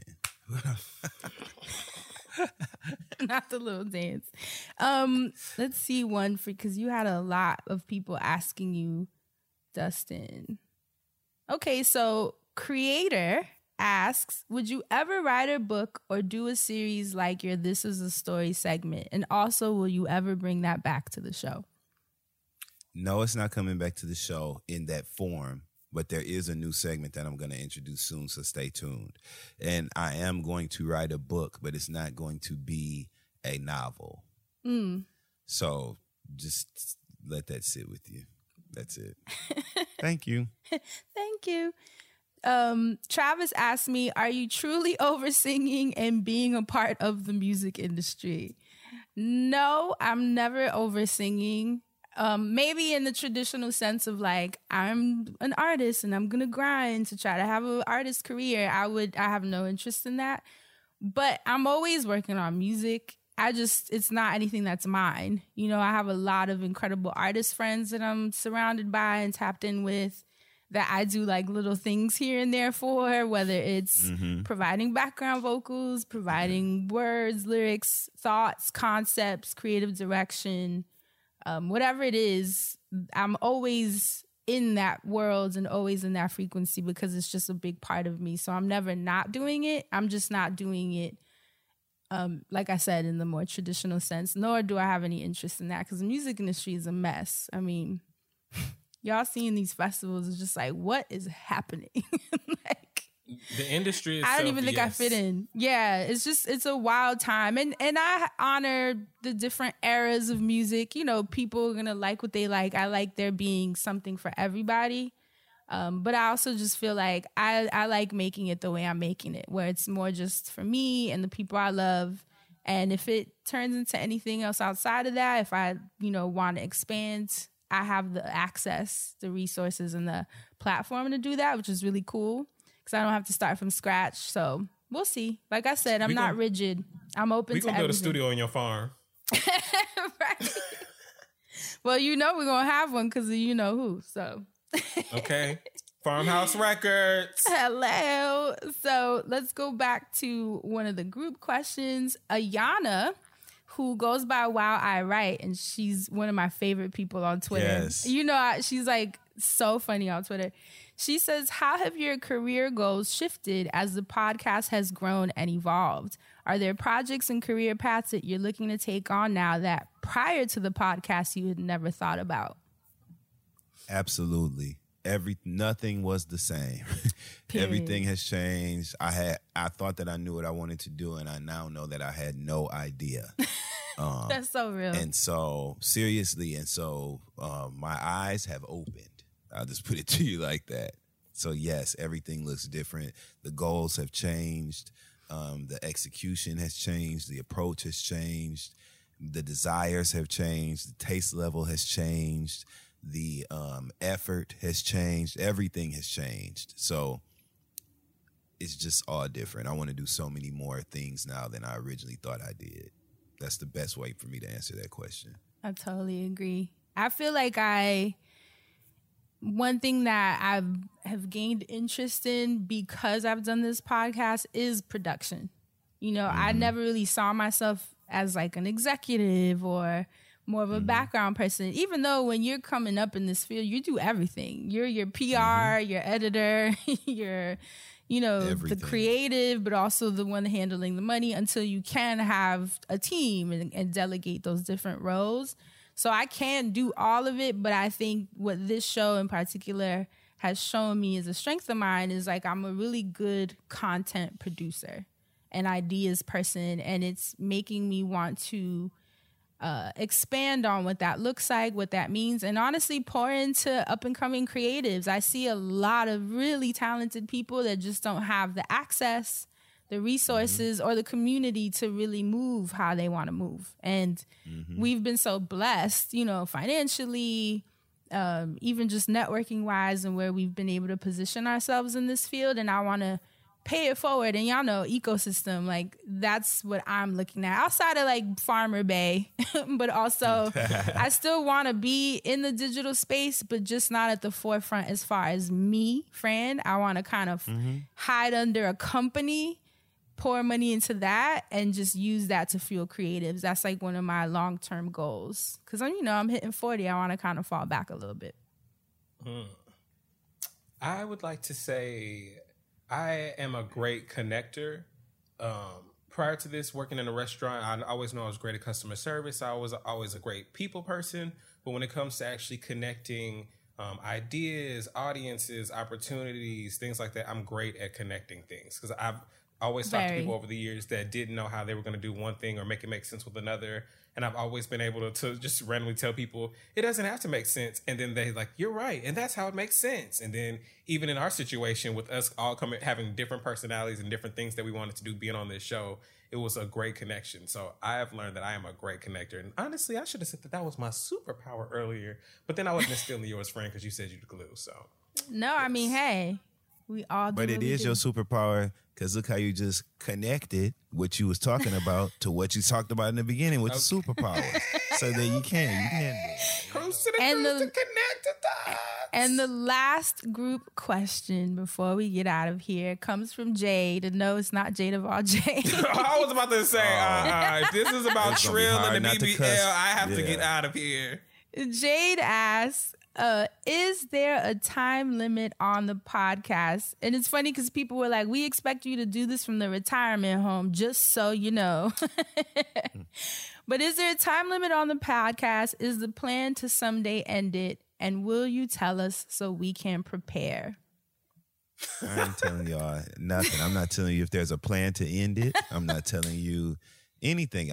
Not the little dance. Let's see one because you had a lot of people asking you, Dustin. Okay, so Creator asks, would you ever write a book or do a series like your This Is a Story segment? And also, will you ever bring that back to the show? No, it's not coming back to the show in that form, but there is a new segment that I'm going to introduce soon, so stay tuned. And I am going to write a book, but it's not going to be a novel. So just let that sit with you. That's it. Thank you. Thank you. Travis asked me, are you truly over singing and being a part of the music industry? No, I'm never over singing. Maybe in the traditional sense of like, I'm an artist and I'm going to grind to try to have an artist career. I have no interest in that, but I'm always working on music. It's not anything that's mine. I have a lot of incredible artist friends that I'm surrounded by and tapped in with, that I do like little things here and there for, whether it's providing background vocals, providing words, lyrics, thoughts, concepts, creative direction, whatever it is. I'm always in that world and always in that frequency because it's just a big part of me. So I'm never not doing it. I'm just not doing it, like I said, in the more traditional sense, nor do I have any interest in that because the music industry is a mess. I mean... Y'all seeing these festivals is just like, what is happening? Like, The industry I itself, don't even think I fit in. Yeah, it's a wild time. And I honor the different eras of music. You know, people are going to like what they like. I like there being something for everybody. But I also just feel like I like making it the way I'm making it, where it's more just for me and the people I love. And if it turns into anything else outside of that, if I, want to expand, I have the access, the resources, and the platform to do that, which is really cool because I don't have to start from scratch. So we'll see. Like I said, I'm not rigid. I'm open to everything. We're going to build a studio on your farm. Right. Well, we're going to have one because of you-know-who, so... Okay. Farmhouse Records. Hello. So let's go back to one of the group questions. Ayana, who goes by Wow I Write, and she's one of my favorite people on Twitter. Yes. She's like so funny on Twitter. She says, how have your career goals shifted as the podcast has grown and evolved? Are there projects and career paths that you're looking to take on now that prior to the podcast you had never thought about? Absolutely. Nothing was the same. Everything has changed. I thought that I knew what I wanted to do, and I now know that I had no idea. That's so real. And so, seriously, my eyes have opened. I'll just put it to you like that. So yes, everything looks different. The goals have changed. The execution has changed. The approach has changed. The desires have changed. The taste level has changed. The effort has changed. Everything has changed. So it's just all different. I want to do so many more things now than I originally thought I did. That's the best way for me to answer that question. I totally agree. I feel like one thing that I have gained interest in because I've done this podcast is production. I never really saw myself as like an executive or more of a background person, even though when you're coming up in this field, you do everything. You're your PR, your editor, you're, the creative, but also the one handling the money until you can have a team and delegate those different roles. So I can do all of it, but I think what this show in particular has shown me is a strength of mine is like I'm a really good content producer and ideas person, and it's making me want to expand on what that looks like, what that means, and honestly pour into up and coming creatives. I see a lot of really talented people that just don't have the access, the resources, or the community to really move how they want to move. And we've been so blessed, financially, even just networking wise, and where we've been able to position ourselves in this field. And I want to pay it forward. And y'all know ecosystem, like that's what I'm looking at outside of like Farmer Bay, but also I still want to be in the digital space, but just not at the forefront as far as me, Fran. I want to kind of hide under a company, pour money into that, and just use that to fuel creatives. That's like one of my long-term goals. Cause I'm hitting 40. I want to kind of fall back a little bit. I would like to say I am a great connector. Prior to this, working in a restaurant, I always know I was great at customer service. I was always a great people person. But when it comes to actually connecting ideas, audiences, opportunities, things like that, I'm great at connecting things. Because I've always talked to people over the years that didn't know how they were going to do one thing or make it make sense with another. And I've always been able to just randomly tell people, it doesn't have to make sense. And then they like, you're right. And that's how it makes sense. And then even in our situation with us all having different personalities and different things that we wanted to do being on this show, it was a great connection. So I have learned that I am a great connector. And honestly, I should have said that was my superpower earlier. But then I wasn't stealing yours, friend, because you said you'd glue. So no, yes. I mean, hey, we all do. But it is your superpower. Because look how you just connected what you was talking about to what you talked about in the beginning with the superpowers. So that you can do it. Cruise to the connect the dots. And the last group question before we get out of here comes from Jade. And no, it's not Jade of all Jade. I was about to say, if this is about Trill and the BBL, I have to get out of here. Jade asks, is there a time limit on the podcast? And it's funny because people were like, we expect you to do this from the retirement home, just so you know. But is there a time limit on the podcast? Is the plan to someday end it? And will you tell us so we can prepare? I ain't telling y'all nothing. I'm not telling you if there's a plan to end it. I'm not telling you anything.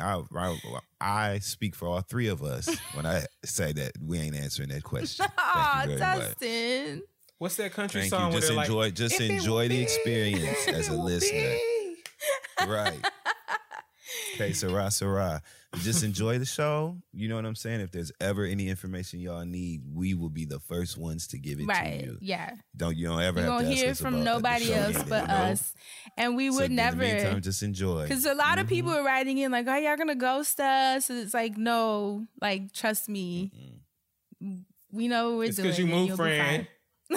I speak for all three of us when I say that we ain't answering that question. Thank you very much. Dustin. What's that country Thank song? you. Just where enjoy, just enjoy the experience as a listener. Right. Okay, Sarah. Just enjoy the show. You know what I'm saying? If there's ever any information y'all need, we will be the first ones to give it to you. Yeah. You don't ever have to hear ask us from about nobody the show else ended, but you know? us. And we would In never. the meantime, just enjoy. Because a lot of people are writing in like, "Oh, y'all gonna ghost us?" And it's like, no, like, trust me. We know what we're it's doing. because you and moved, you'll be friend. fine.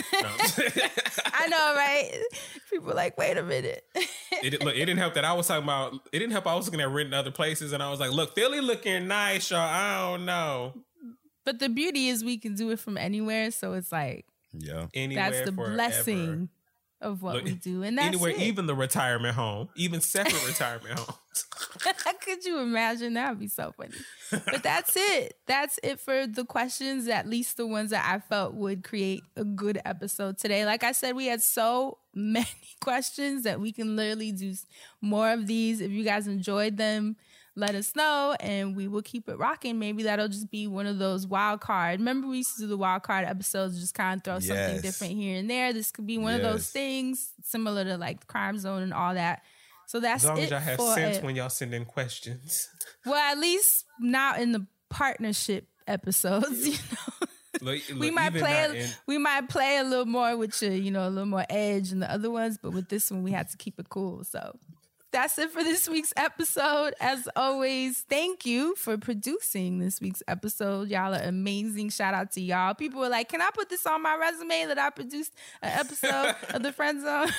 I know, right? People are like, wait a minute. It didn't help that I was talking about. It didn't help. I was looking at renting other places, and I was like, "Look, Philly looking nice, y'all. I don't know." But the beauty is we can do it from anywhere. So it's like, Yeah. Anywhere, that's the forever. blessing of what we do. And that's anywhere, it. even the retirement home, even separate retirement homes. Could you imagine? That would be so funny. But that's it. That's it for the questions, at least the ones that I felt would create a good episode today. Like I said, we had so many questions that we can literally do more of these. If you guys enjoyed them, let us know and we will keep it rocking. Maybe that'll just be one of those wild card. Remember we used to do the wild card episodes, just kind of throw something different here and there. This could be one of those things similar to like Crime Zone and all that. So that's As long it as y'all have for sense when y'all send in questions. Well, at least not in the partnership episodes, you know. Look, we might play a little more with you, you know, a little more edge in the other ones, but with this one we had to keep it cool. So that's it for this week's episode. As always, thank you for producing this week's episode. Y'all are amazing. Shout out to y'all. People were like, can I put this on my resume that I produced an episode of The Friend Zone?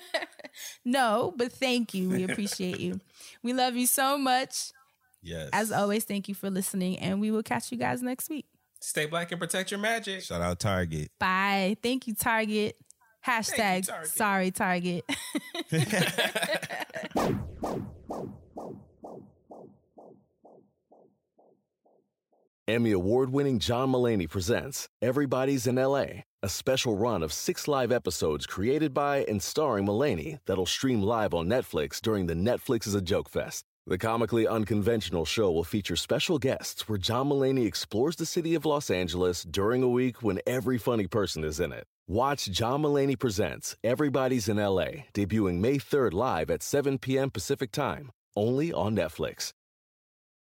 No, but thank you. We appreciate you. We love you so much. Yes. As always, thank you for listening, and we will catch you guys next week. Stay black and protect your magic. Shout out Target. Bye. Thank you, Target. Hashtag Target. sorry, Target. Emmy award-winning John Mulaney presents Everybody's in L.A., a special run of 6 live episodes created by and starring Mulaney that'll stream live on Netflix during the Netflix is a Joke Fest. The comically unconventional show will feature special guests where John Mulaney explores the city of Los Angeles during a week when every funny person is in it. Watch John Mulaney Presents Everybody's in L.A., debuting May 3rd live at 7 p.m. Pacific Time, only on Netflix.